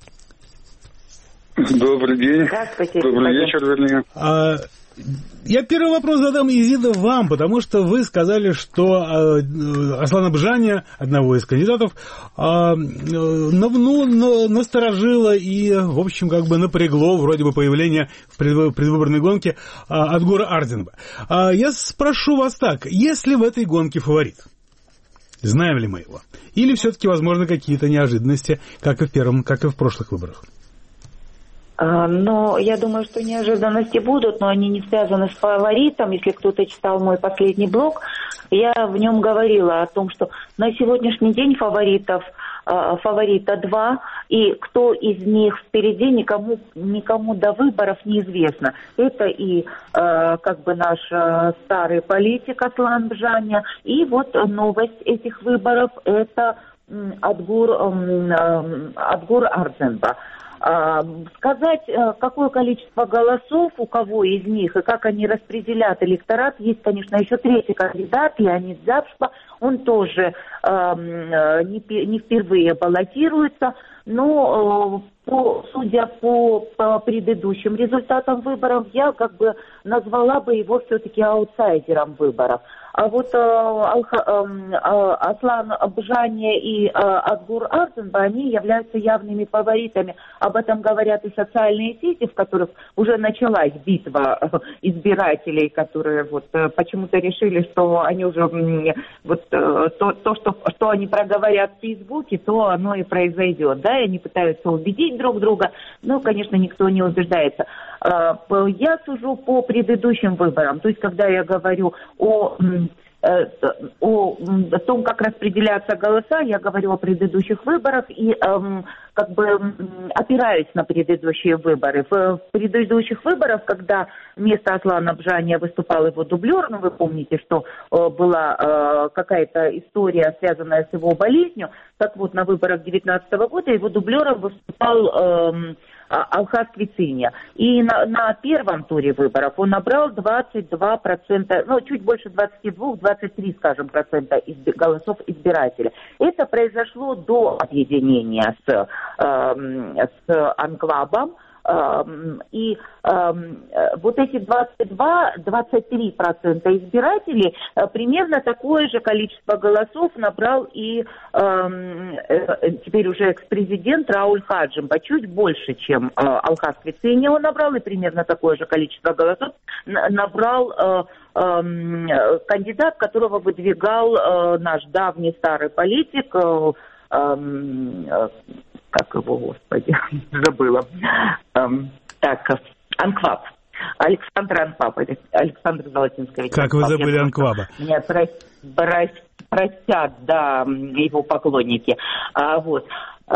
Добрый день. Здравствуйте. Добрый вечер, вернее. Я первый вопрос задам, Изида, вам, потому что вы сказали, что Аслана Бжаня, одного из кандидатов, насторожило и, в общем, как бы напрягло вроде бы появление в предвыборной гонке Адгура Арденба. Я спрошу вас так, есть ли в этой гонке фаворит? Знаем ли мы его? Или все-таки возможны какие-то неожиданности, как и в прошлых выборах? Но я думаю, что неожиданности будут, но они не связаны с фаворитом. Если кто-то читал мой последний блог, я в нем говорила о том, что на сегодняшний день фаворита 2, и кто из них впереди, никому до выборов неизвестно. Это и как бы наш старый политик Аслан Бжаня, и вот новость этих выборов – это Адгур Арденба. Сказать, какое количество голосов у кого из них и как они распределят электорат, есть, конечно, еще третий кандидат, Леонид Дзябшба, он тоже не впервые баллотируется, но судя по предыдущим результатам выборов, я как бы назвала бы его все-таки аутсайдером выборов. А вот Аслан Бжаня и Адгур Арденба, они являются явными фаворитами. Об этом говорят и социальные сети, в которых уже началась битва избирателей, которые вот почему-то решили, что они уже вот что они проговорят в Фейсбуке, то оно и произойдет, да, и они пытаются убедить друг друга, но, конечно, никто не убеждается. Я сужу по предыдущим выборам, то есть, когда я говорю о том, как распределяться голоса, я говорю о предыдущих выборах и как бы опираюсь на предыдущие выборы. В предыдущих выборах, когда вместо Аслана Бжаня выступал его дублер, вы помните, что была какая-то история, связанная с его болезнью, так вот на выборах 2019 года его дублером выступал Алхаз Квициня. И на первом туре выборов он набрал 22%, чуть больше 22-23, скажем, процента голосов избирателей. Это произошло до объединения с Анклабом. И вот эти 22-23% избирателей, примерно такое же количество голосов набрал и теперь уже экс-президент Рауль Хаджимба, чуть больше, чем Алхаз Квициня он набрал, и примерно такое же количество голосов набрал кандидат, которого выдвигал наш давний старый политик, как его, господи, забыла. Анкваб. Александр Анкваб. Александр Золотинский. Как вы забыли Анкваба? Меня простят, да, его поклонники. Вот.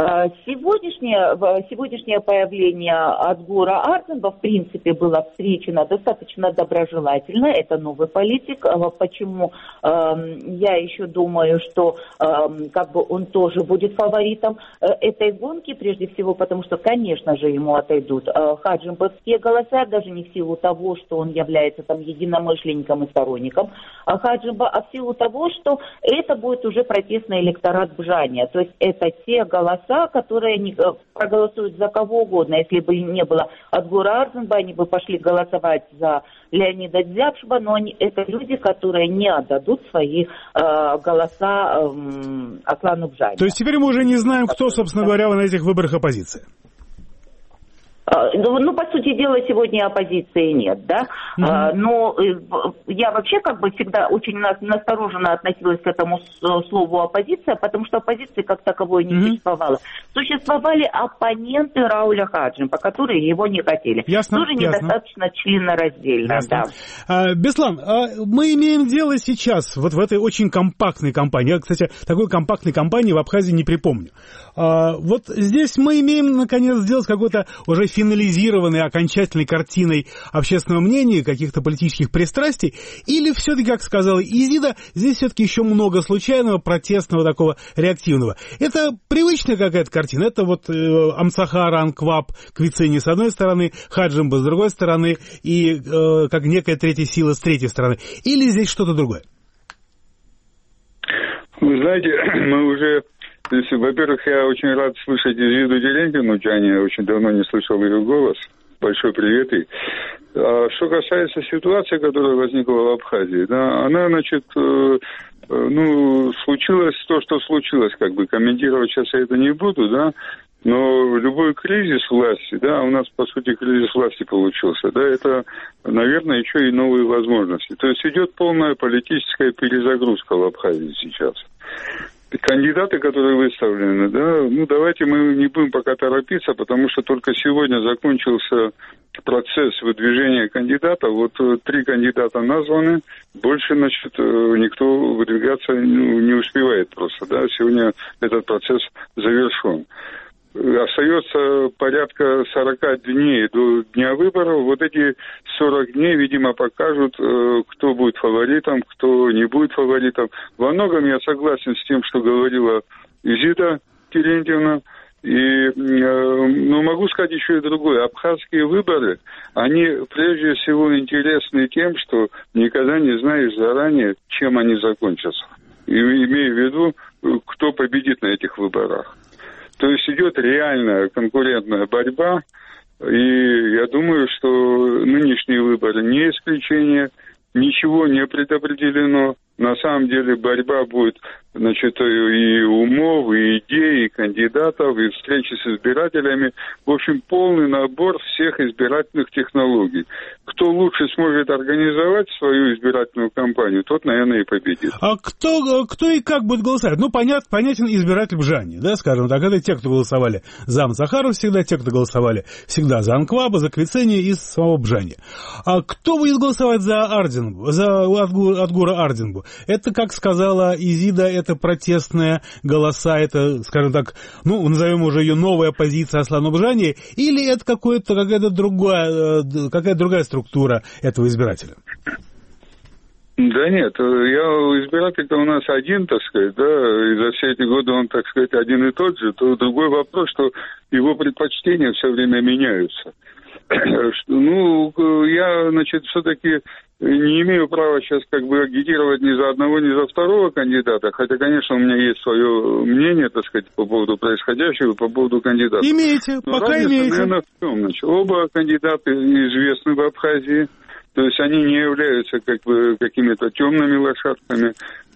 Сегодняшнее появление Адгура Арденба, в принципе, было встречено достаточно доброжелательно. Это новый политик. Почему я еще думаю, что как бы он тоже будет фаворитом этой гонки, прежде всего, потому что, конечно же, ему отойдут хаджимбовские голоса, даже не в силу того, что он является там единомышленником и сторонником Хаджимба, а в силу того, что это будет уже протестный электорат Бжаня. То есть это те голоса, которые не проголосуют за кого угодно. Если бы не было Адгура Арденба, они бы пошли голосовать за Леонида Дзябшба, но это люди, которые не отдадут свои голоса Аслану Бжане. То есть теперь мы уже не знаем, кто, собственно говоря, на этих выборах оппозиция. По сути дела, сегодня оппозиции нет, да. Но я вообще как бы всегда очень настороженно относилась к этому слову оппозиция, потому что оппозиции как таковой не существовало. Существовали оппоненты Рауля Хаджимба, которые его не хотели. Ясно, тоже недостаточно членораздельно. Ясно. Да. Беслан, мы имеем дело сейчас вот в этой очень компактной кампании. Я, кстати, такой компактной кампании в Абхазии не припомню. Вот здесь мы имеем, наконец, дело с какой-то уже финальной финализированной, окончательной картиной общественного мнения, каких-то политических пристрастий, или все-таки, как сказала Изида, здесь все-таки еще много случайного, протестного, такого реактивного. Это привычная какая-то картина, это вот Амсахар, Анкваб, Квицини с одной стороны, Хаджимба с другой стороны, и как некая третья сила с третьей стороны. Или здесь что-то другое? Вы знаете, мы уже... Во-первых, я очень рад слышать Изиду Терентьевну, я очень давно не слышал ее голос. Большой привет ей. Что касается ситуации, которая возникла в Абхазии, да, она, значит, случилось то, что случилось, как бы комментировать сейчас я это не буду, да, но любой кризис власти, да, у нас, по сути, кризис власти получился, да, это, наверное, еще и новые возможности. То есть идет полная политическая перезагрузка в Абхазии сейчас. Кандидаты, которые выставлены, да, давайте мы не будем пока торопиться, потому что только сегодня закончился процесс выдвижения кандидатов. Вот 3 кандидата названы, больше, значит, никто выдвигаться не успевает просто, да, сегодня этот процесс завершен. Остается порядка 40 дней до дня выборов. Вот эти 40 дней, видимо, покажут, кто будет фаворитом, кто не будет фаворитом. Во многом я согласен с тем, что говорила Изида Терентьевна. Но могу сказать еще и другое. Абхазские выборы, они прежде всего интересны тем, что никогда не знаешь заранее, чем они закончатся. И имею в виду, кто победит на этих выборах. То есть идет реальная конкурентная борьба, и я думаю, что нынешние выборы не исключение, ничего не предопределено. На самом деле борьба будет, значит, и умов, и идей, и кандидатов, и встречи с избирателями. В общем, полный набор всех избирательных технологий. Кто лучше сможет организовать свою избирательную кампанию, тот, наверное, и победит. А кто и как будет голосовать? Понятен избиратель Бжани, да, скажем так. Это те, кто голосовали за Амсахаров всегда, те, кто голосовали всегда за Анкваба, за Квицини и самого Бжани. А кто будет голосовать за Ардингу, за Адгура Ардингу? Это, как сказала Изида, это протестные голоса, это, скажем так, назовем уже ее новая позиция Аслану Бжани, или это какая-то другая структура этого избирателя? Да нет, избиратель-то у нас один, так сказать, да, и за все эти годы он, так сказать, один и тот же. То другой вопрос, что его предпочтения все время меняются. Я, значит, все-таки не имею права сейчас как бы агитировать ни за одного, ни за второго кандидата, хотя, конечно, у меня есть свое мнение, так сказать, по поводу происходящего, по поводу кандидата. Имеете, пока имеете. Наверное, в чем, значит, оба кандидата известны в Абхазии, то есть они не являются как бы какими-то темными лошадками.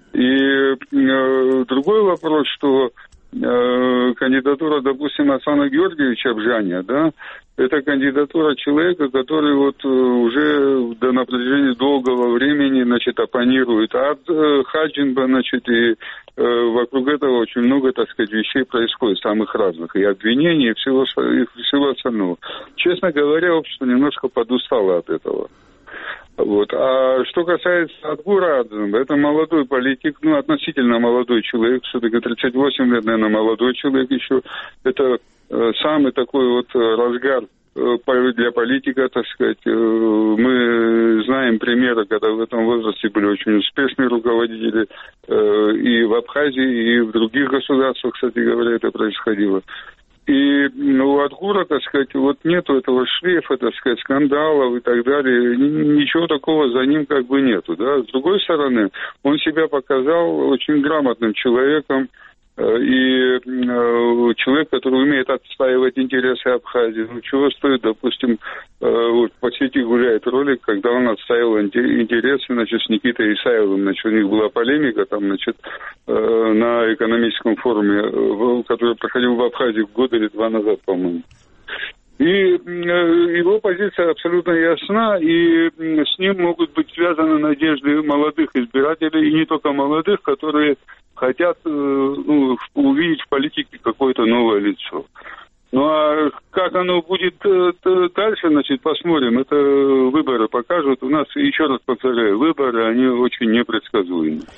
И другой вопрос, что кандидатура, допустим, Аслана Георгиевича Бжаня, да, это кандидатура человека, который вот уже на протяжении долгого времени, значит, оппонирует Хаджимба, значит, и вокруг этого очень много, так сказать, вещей происходит, самых разных, и обвинений, и всего остального. Честно говоря, общество немножко подустало от этого. Вот. А что касается Адгура Ардинга, это молодой политик, относительно молодой человек, все-таки 38 лет, наверное, молодой человек еще. Это самый такой вот разгар для политика, так сказать. Мы знаем примеры, когда в этом возрасте были очень успешные руководители и в Абхазии, и в других государствах, кстати говоря, это происходило. И у Адгура, так сказать, вот нету этого шлейфа, так сказать, скандалов и так далее. Ничего такого за ним как бы нету, да. С другой стороны, он себя показал очень грамотным человеком, и человек, который умеет отстаивать интересы Абхазии. Чего стоит, допустим, вот по сети гуляет ролик, когда он отстаивал интересы, значит, с Никитой Исаевым, значит, у них была полемика там, значит, на экономическом форуме, который проходил в Абхазии года или 2 назад, по-моему. И его позиция абсолютно ясна, и с ним могут быть связаны надежды молодых избирателей, и не только молодых, которые хотят увидеть в политике какое-то новое лицо. Ну а как оно будет дальше, значит, посмотрим. Это выборы покажут. У нас, еще раз повторяю, выборы, они очень непредсказуемы.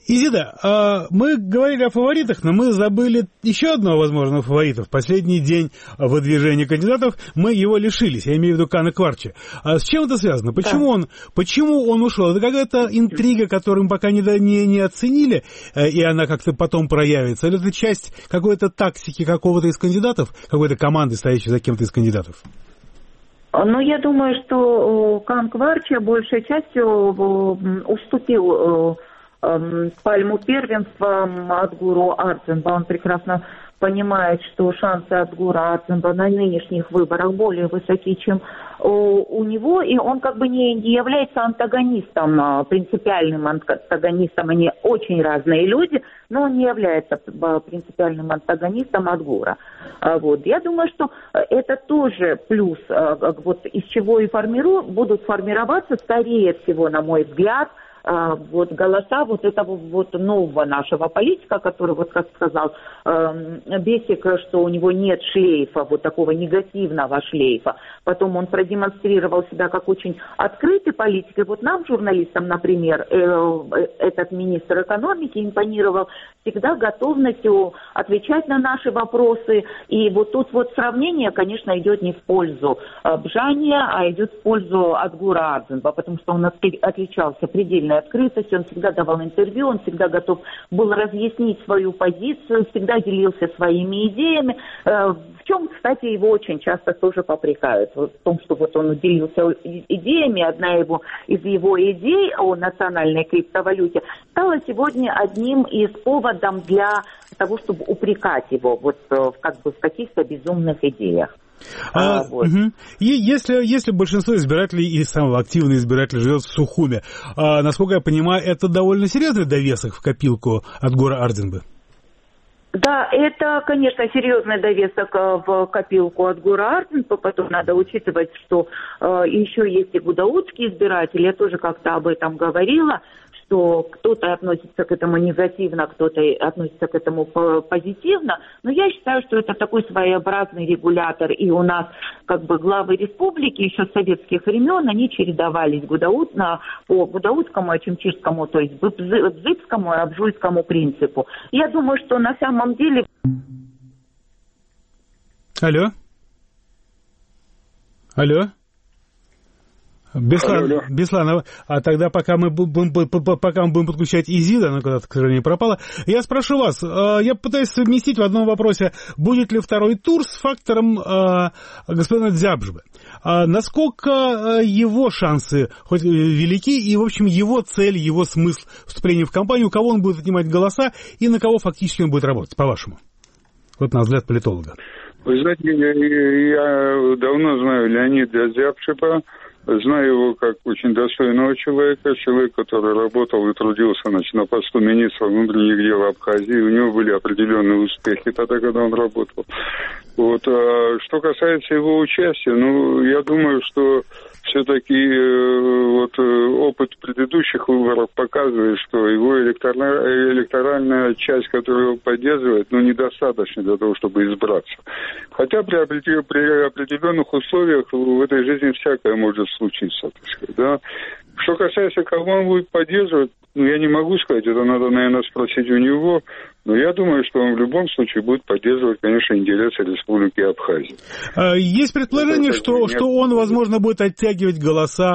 Изида, мы говорили о фаворитах, но мы забыли еще одного возможного фаворита. В последний день выдвижения кандидатов мы его лишились, я имею в виду Кана Кварчи. А с чем это связано? Почему он ушел? Это какая-то интрига, которую мы пока не оценили, и она как-то потом проявится? Или это часть какой-то тактики какого-то из кандидатов, какой-то команды, стоящей за кем-то из кандидатов? Ну, я думаю, что Кан Кварчи большей частью уступил пальму первенства Адгуру Ардзинба. Он прекрасно понимает, что шансы Адгура Ардзинба на нынешних выборах более высоки, чем у него, и он как бы не является антагонистом, принципиальным антагонистом. Они очень разные люди, но он не является принципиальным антагонистом Адгура. Вот. Я думаю, что это тоже плюс, вот из чего и будут формироваться, скорее всего, на мой взгляд, вот голоса вот этого вот нового нашего политика, который, вот как сказал Бесик, что у него нет шлейфа, вот такого негативного шлейфа. Потом он продемонстрировал себя как очень открытый политик. И вот нам, журналистам, например, этот министр экономики импонировал всегда готовностью отвечать на наши вопросы. И вот тут вот сравнение, конечно, идет не в пользу Бжания, а идет в пользу Адгура Ардзинба, потому что он отличался предельной открытостью, он всегда давал интервью, он всегда готов был разъяснить свою позицию, всегда делился своими идеями, в чем, кстати, его очень часто тоже попрекают. В том, что вот он делился идеями, одна из его идей о национальной криптовалюте стала сегодня одним из поводов для того, чтобы упрекать его вот как бы в каких-то безумных идеях. Вот. И если большинство избирателей и самого активного избирателя живет в Сухуме, насколько я понимаю, это довольно серьезный довесок в копилку Адгура Ардзинбы? Да, это, конечно, серьезный довесок в копилку Адгура Ардзинба. Потом надо учитывать, что еще есть и гудаутские избиратели. Я тоже как-то об этом говорила, что кто-то относится к этому негативно, кто-то относится к этому позитивно. Но я считаю, что это такой своеобразный регулятор. И у нас как бы главы республики еще с советских времен, они чередовались по гудаутскому, ачимчирскому, то есть бзыбскому и абжуйскому принципу. Я думаю, что на самом деле... Алло? Беслан, а тогда пока мы будем подключать Изида, она куда-то, к сожалению, пропала, я спрошу вас, я пытаюсь совместить в одном вопросе, будет ли второй тур с фактором господина Дзябжбы. Насколько его шансы хоть велики, и, в общем, его цель, его смысл вступления в кампанию, у кого он будет отнимать голоса, и на кого фактически он будет работать, по-вашему? Вот на взгляд политолога. Вы знаете, я давно знаю Леонида Дзябжева. Знаю его как очень достойного человека, который работал и трудился на посту министра внутренних дел Абхазии. У него были определенные успехи тогда, когда он работал. Вот. Что касается его участия, я думаю, что все-таки опыт предыдущих выборов показывает, что его электоральная часть, которую он поддерживает, недостаточно для того, чтобы избраться. Хотя при определенных условиях в этой жизни всякое может случиться, так сказать, да. Что касается, кого он будет поддерживать, я не могу сказать, это надо, наверное, спросить у него, но я думаю, что он в любом случае будет поддерживать, конечно, интересы Республики Абхазия. Есть предположение, что он, возможно, будет оттягивать голоса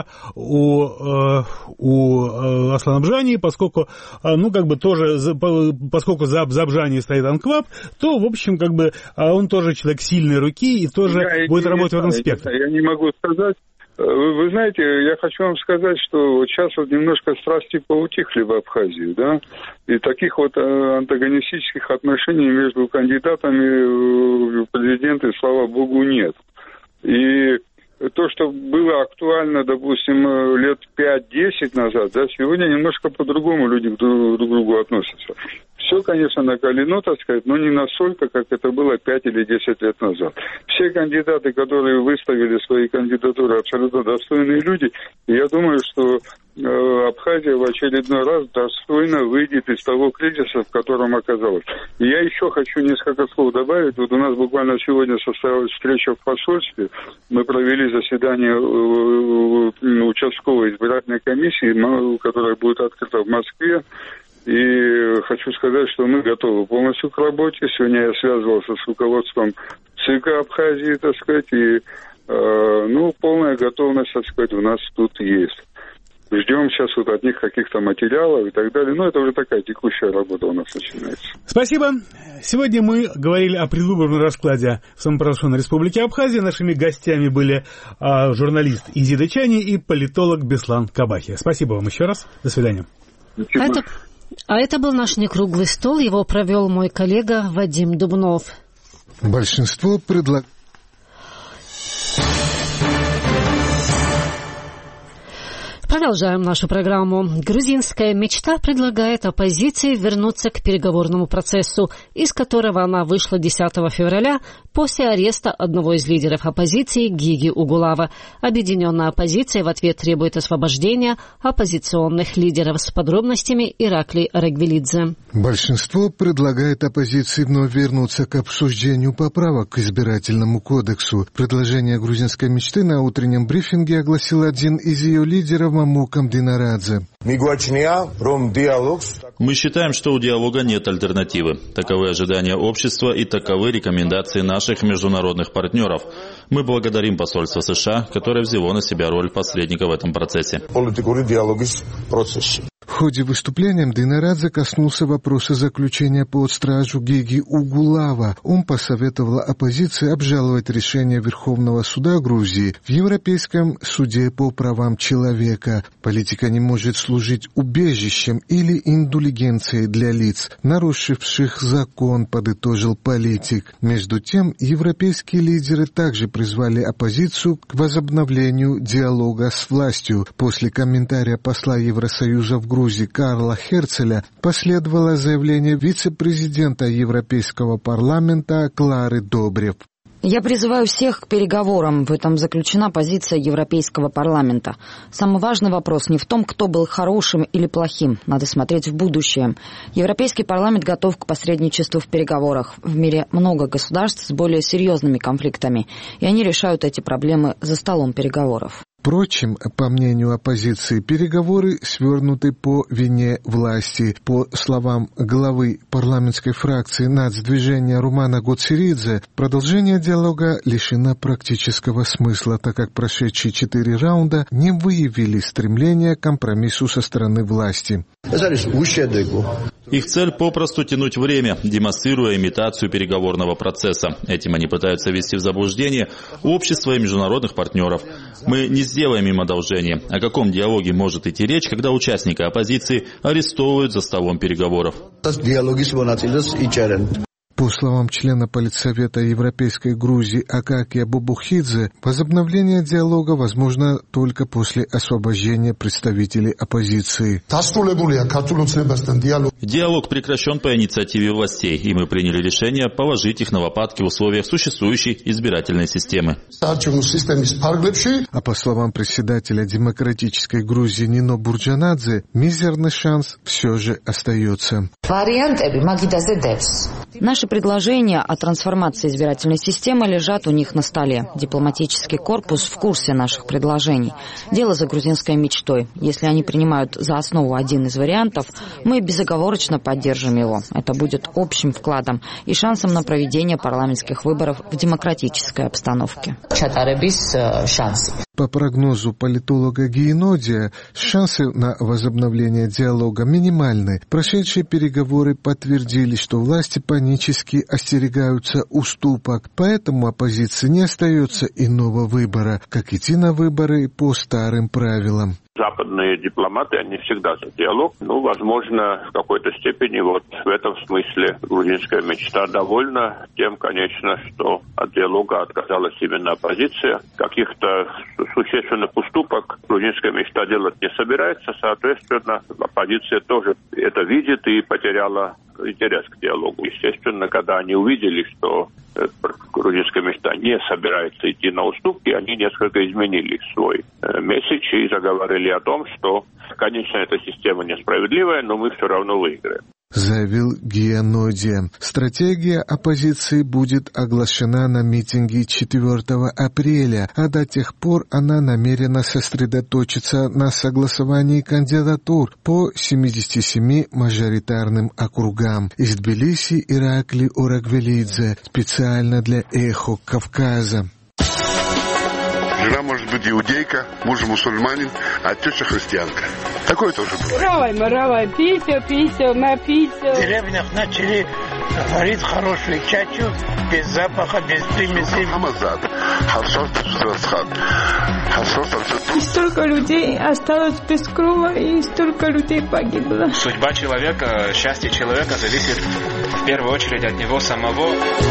у Аслана Бжании, поскольку, поскольку за Бжании стоит Анкваб, то, в общем, он тоже человек сильной руки и тоже будет работать в этом спектре. Я не могу сказать. Вы знаете, я хочу вам сказать, что сейчас немножко страсти поутихли в Абхазии, да, и таких антагонистических отношений между кандидатами в президенты, слава богу, нет. И то, что было актуально, допустим, лет 5-10 назад, да, сегодня немножко по-другому люди друг к другу относятся. Все, конечно, накалено, так сказать, но не настолько, как это было 5 или 10 лет назад. Все кандидаты, которые выставили свои кандидатуры, абсолютно достойные люди. И я думаю, что Абхазия в очередной раз достойно выйдет из того кризиса, в котором оказалась. И я еще хочу несколько слов добавить. Вот у нас буквально сегодня состоялась встреча в посольстве. Мы провели заседание участковой избирательной комиссии, которая будет открыта в Москве. И хочу сказать, что мы готовы полностью к работе. Сегодня я связывался с руководством ЦИК Абхазии, так сказать, и полная готовность, так сказать, у нас тут есть. Ждем сейчас вот от них каких-то материалов и так далее. Это уже такая текущая работа у нас начинается. Спасибо. Сегодня мы говорили о предвыборном раскладе в самопровозглашенной Республике Абхазия. Нашими гостями были журналист Изида Чани и политолог Беслан Кабахи. Спасибо вам еще раз. До свидания. Это был наш некруглый стол. Его провел мой коллега Вадим Дубнов. Большинство предлагает... Продолжаем нашу программу. Грузинская мечта предлагает оппозиции вернуться к переговорному процессу, из которого она вышла 10 февраля после ареста одного из лидеров оппозиции Гиги Угулава. Объединенная оппозиция в ответ требует освобождения оппозиционных лидеров. С подробностями Ираклий Арагвелидзе. Большинство предлагает оппозиции вновь вернуться к обсуждению поправок к избирательному кодексу. Предложение грузинской мечты на утреннем брифинге огласил один из ее лидеров Мамукам Динарадзе. Мы считаем, что у диалога нет альтернативы. Таковы ожидания общества и таковы рекомендации наших международных партнеров. Мы благодарим посольство США, которое взяло на себя роль посредника в этом процессе. В ходе выступления Динарадзе коснулся вопроса заключения под стражу Гиги Угулава. Он посоветовал оппозиции обжаловать решение Верховного суда Грузии в Европейском суде по правам человека. Политика не может служить убежищем или индульгенцией для лиц, нарушивших закон, подытожил политик. Между тем, европейские лидеры также призвали оппозицию к возобновлению диалога с властью. После комментария посла Евросоюза в Грузии Карла Херцеля последовало заявление вице-президента Европейского парламента Клары Добрев. Я призываю всех к переговорам. В этом заключена позиция Европейского парламента. Самый важный вопрос не в том, кто был хорошим или плохим. Надо смотреть в будущее. Европейский парламент готов к посредничеству в переговорах. В мире много государств с более серьезными конфликтами, и они решают эти проблемы за столом переговоров. Впрочем, по мнению оппозиции, переговоры свернуты по вине власти. По словам главы парламентской фракции нацдвижения Румана Гоцеридзе, продолжение диалога лишено практического смысла, так как прошедшие 4 раунда не выявили стремления к компромиссу со стороны власти. Их цель попросту тянуть время, демонстрируя имитацию переговорного процесса. Этим они пытаются ввести в заблуждение общество и международных партнеров. Мы не сделаем им одолжения. О каком диалоге может идти речь, когда участника оппозиции арестовывают за столом переговоров? По словам члена Политсовета Европейской Грузии Акакия Бубухидзе, возобновление диалога возможно только после освобождения представителей оппозиции. Диалог прекращен по инициативе властей, и мы приняли решение положить их на лопатки в условиях существующей избирательной системы. А по словам председателя Демократической Грузии Нино Бурджанадзе, мизерный шанс все же остается. Наши предложения о трансформации избирательной системы лежат у них на столе. Дипломатический корпус в курсе наших предложений. Дело за грузинской мечтой. Если они принимают за основу один из вариантов, мы безоговорочно поддержим его. Это будет общим вкладом и шансом на проведение парламентских выборов в демократической обстановке. По прогнозу политолога Гиенодия, шансы на возобновление диалога минимальны. Прошедшие переговоры подтвердили, что власти панически остерегаются уступок, поэтому оппозиции не остается иного выбора, как идти на выборы по старым правилам. Западные дипломаты, они всегда за диалог. Возможно, в какой-то степени в этом смысле грузинская мечта довольна тем, конечно, что от диалога отказалась именно оппозиция. Каких-то существенных уступок грузинская мечта делать не собирается. Соответственно, оппозиция тоже это видит и потеряла интерес к диалогу. Естественно, когда они увидели, что грузинская мечта не собирается идти на уступки, они несколько изменили свой месседж и заговорили о том, что, конечно, эта система несправедливая, но мы все равно выиграем. заявил Гианодзе. Стратегия оппозиции будет оглашена на митинге 4 апреля, а до тех пор она намерена сосредоточиться на согласовании кандидатур по 77 мажоритарным округам. Из Тбилиси Иракли Урагвелидзе, специально для «Эхо Кавказа». Жена может быть иудейка, муж мусульманин, а теща христианка. Такое тоже бывает. Равай, писю, на писю. В деревнях начали варить хорошую чачу, без запаха, без примесей. И столько людей осталось без крова, и столько людей погибло. Судьба человека, счастье человека зависит в первую очередь от него самого.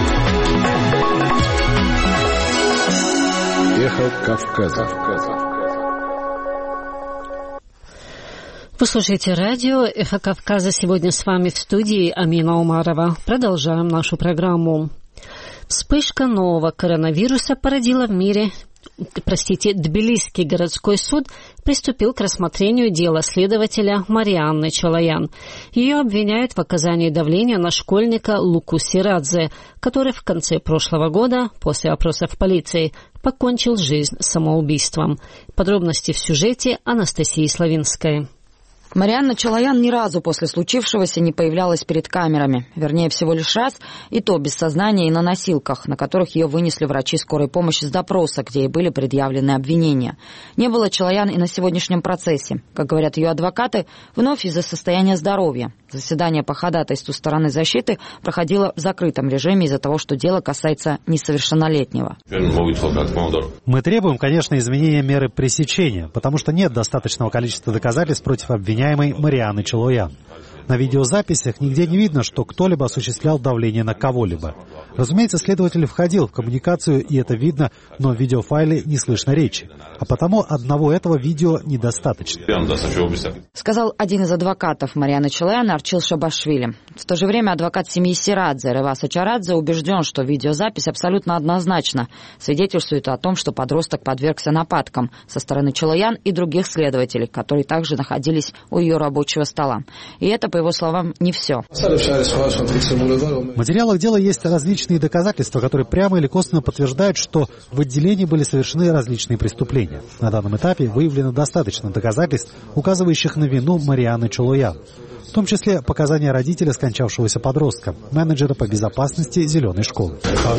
Эхо Кавказа. Вы слушаете радио «Эхо Кавказа». Сегодня с вами в студии Амина Умарова. Продолжаем нашу программу. Вспышка нового коронавируса породила в мире... Тбилисский городской суд приступил к рассмотрению дела следователя Марианны Чолоян. Ее обвиняют в оказании давления на школьника Луку Сирадзе, который в конце прошлого года, после опросов полиции, покончил жизнь самоубийством. Подробности в сюжете Анастасии Славинской. Марианна Чолоян ни разу после случившегося не появлялась перед камерами. Вернее, всего лишь раз, и то без сознания и на носилках, на которых ее вынесли врачи скорой помощи с допроса, где ей были предъявлены обвинения. Не было Чолоян и на сегодняшнем процессе. Как говорят ее адвокаты, вновь из-за состояния здоровья. Заседание по ходатайству стороны защиты проходило в закрытом режиме из-за того, что дело касается несовершеннолетнего. Мы требуем, конечно, изменения меры пресечения, потому что нет достаточного количества доказательств против обвиняемой Марианны Чолоян. На видеозаписях нигде не видно, что кто-либо осуществлял давление на кого-либо. Разумеется, следователь входил в коммуникацию, и это видно, но в видеофайле не слышно речи. А потому одного этого видео недостаточно. Сказал один из адвокатов Марианны Чолоян Арчил Шабашвили. В то же время адвокат семьи Сирадзе Ревас Ачарадзе убежден, что видеозапись абсолютно однозначно свидетельствует о том, что подросток подвергся нападкам со стороны Чолоян и других следователей, которые также находились у ее рабочего стола. И это, по его словам, не все. В материалах дела есть различные доказательства, которые прямо или косвенно подтверждают, что в отделении были совершены различные преступления. На данном этапе выявлено достаточно доказательств, указывающих на вину Марианны Чолоян. В том числе показания родителя скончавшегося подростка, менеджера по безопасности «Зеленой школы».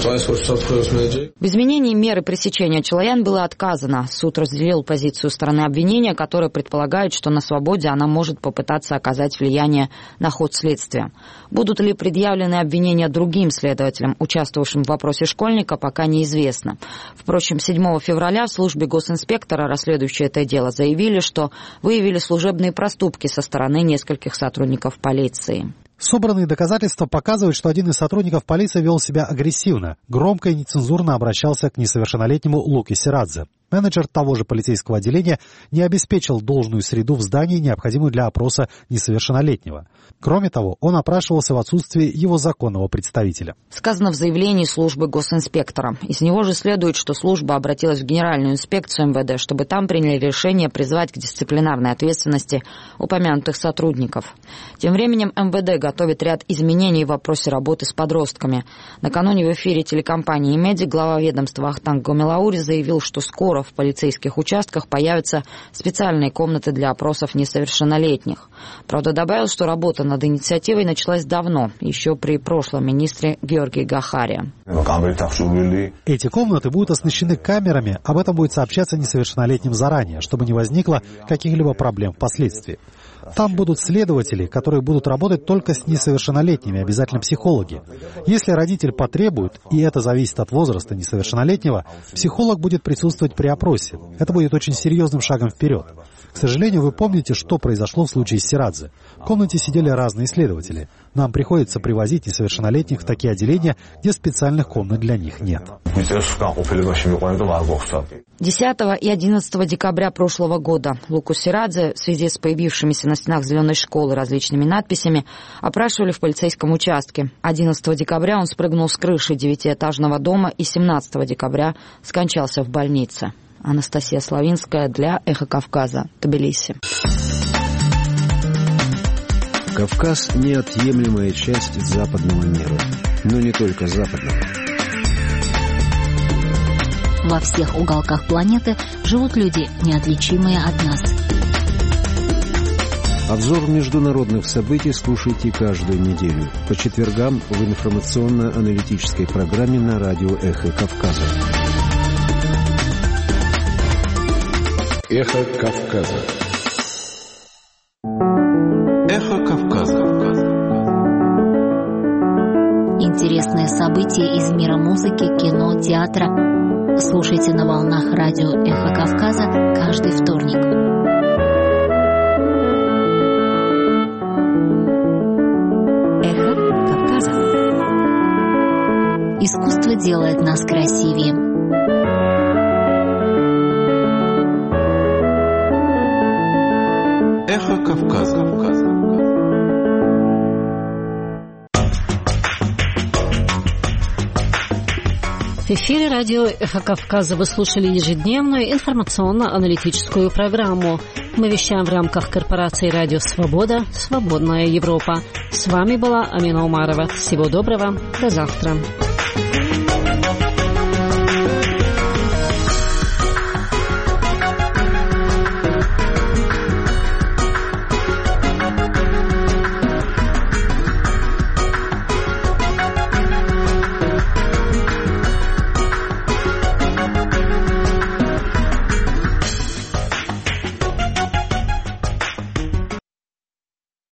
В изменении меры пресечения Чолоян было отказано. Суд разделил позицию стороны обвинения, которая предполагает, что на свободе она может попытаться оказать влияние на ход следствия. Будут ли предъявлены обвинения другим следователям, участвовавшим в вопросе школьника, пока неизвестно. Впрочем, 7 февраля в службе госинспектора, расследующей это дело, заявили, что выявили служебные проступки со стороны нескольких сотрудников полиции. Собранные доказательства показывают, что один из сотрудников полиции вел себя агрессивно, громко и нецензурно обращался к несовершеннолетнему Луке Сирадзе. Менеджер того же полицейского отделения не обеспечил должную среду в здании, необходимую для опроса несовершеннолетнего. Кроме того, он опрашивался в отсутствии его законного представителя. Сказано в заявлении службы госинспектора. Из него же следует, что служба обратилась в Генеральную инспекцию МВД, чтобы там приняли решение призвать к дисциплинарной ответственности упомянутых сотрудников. Тем временем МВД готовит ряд изменений в вопросе работы с подростками. Накануне в эфире телекомпании «Медик» глава ведомства Ахтанг Гомелаури заявил, что скоро в полицейских участках появятся специальные комнаты для опросов несовершеннолетних. Правда, добавил, что работа над инициативой началась давно, еще при прошлом министре Георгии Гахаре. Эти комнаты будут оснащены камерами, об этом будет сообщаться несовершеннолетним заранее, чтобы не возникло каких-либо проблем впоследствии. Там будут следователи, которые будут работать только с несовершеннолетними, обязательно психологи. Если родитель потребует, и это зависит от возраста несовершеннолетнего, психолог будет присутствовать при опросе. Это будет очень серьезным шагом вперед. К сожалению, вы помните, что произошло в случае с Сирадзе. В комнате сидели разные следователи. Нам приходится привозить несовершеннолетних в такие отделения, где специальных комнат для них нет. 10 и 11 декабря прошлого года Луку Сирадзе в связи с появившимися на стенах Зеленой школы различными надписями опрашивали в полицейском участке. 11 декабря он спрыгнул с крыши 9-этажного дома и 17 декабря скончался в больнице. Анастасия Славинская для «Эхо Кавказа», Тбилиси. Кавказ – неотъемлемая часть западного мира, но не только западного. Во всех уголках планеты живут люди, неотличимые от нас. Обзор международных событий слушайте каждую неделю по четвергам в информационно-аналитической программе на радио «Эхо Кавказа». «Эхо Кавказа». «Эхо Кавказа». Интересные события из мира музыки, кино, театра. Слушайте на волнах радио «Эхо Кавказа» каждый вторник. «Эхо Кавказа». Искусство делает нас красивее. «Эхо Кавказа». В эфире радио «Эхо Кавказа» вы слушали ежедневную информационно-аналитическую программу. Мы вещаем в рамках корпорации «Радио Свобода», «Свободная Европа». С вами была Амина Умарова. Всего доброго. До завтра.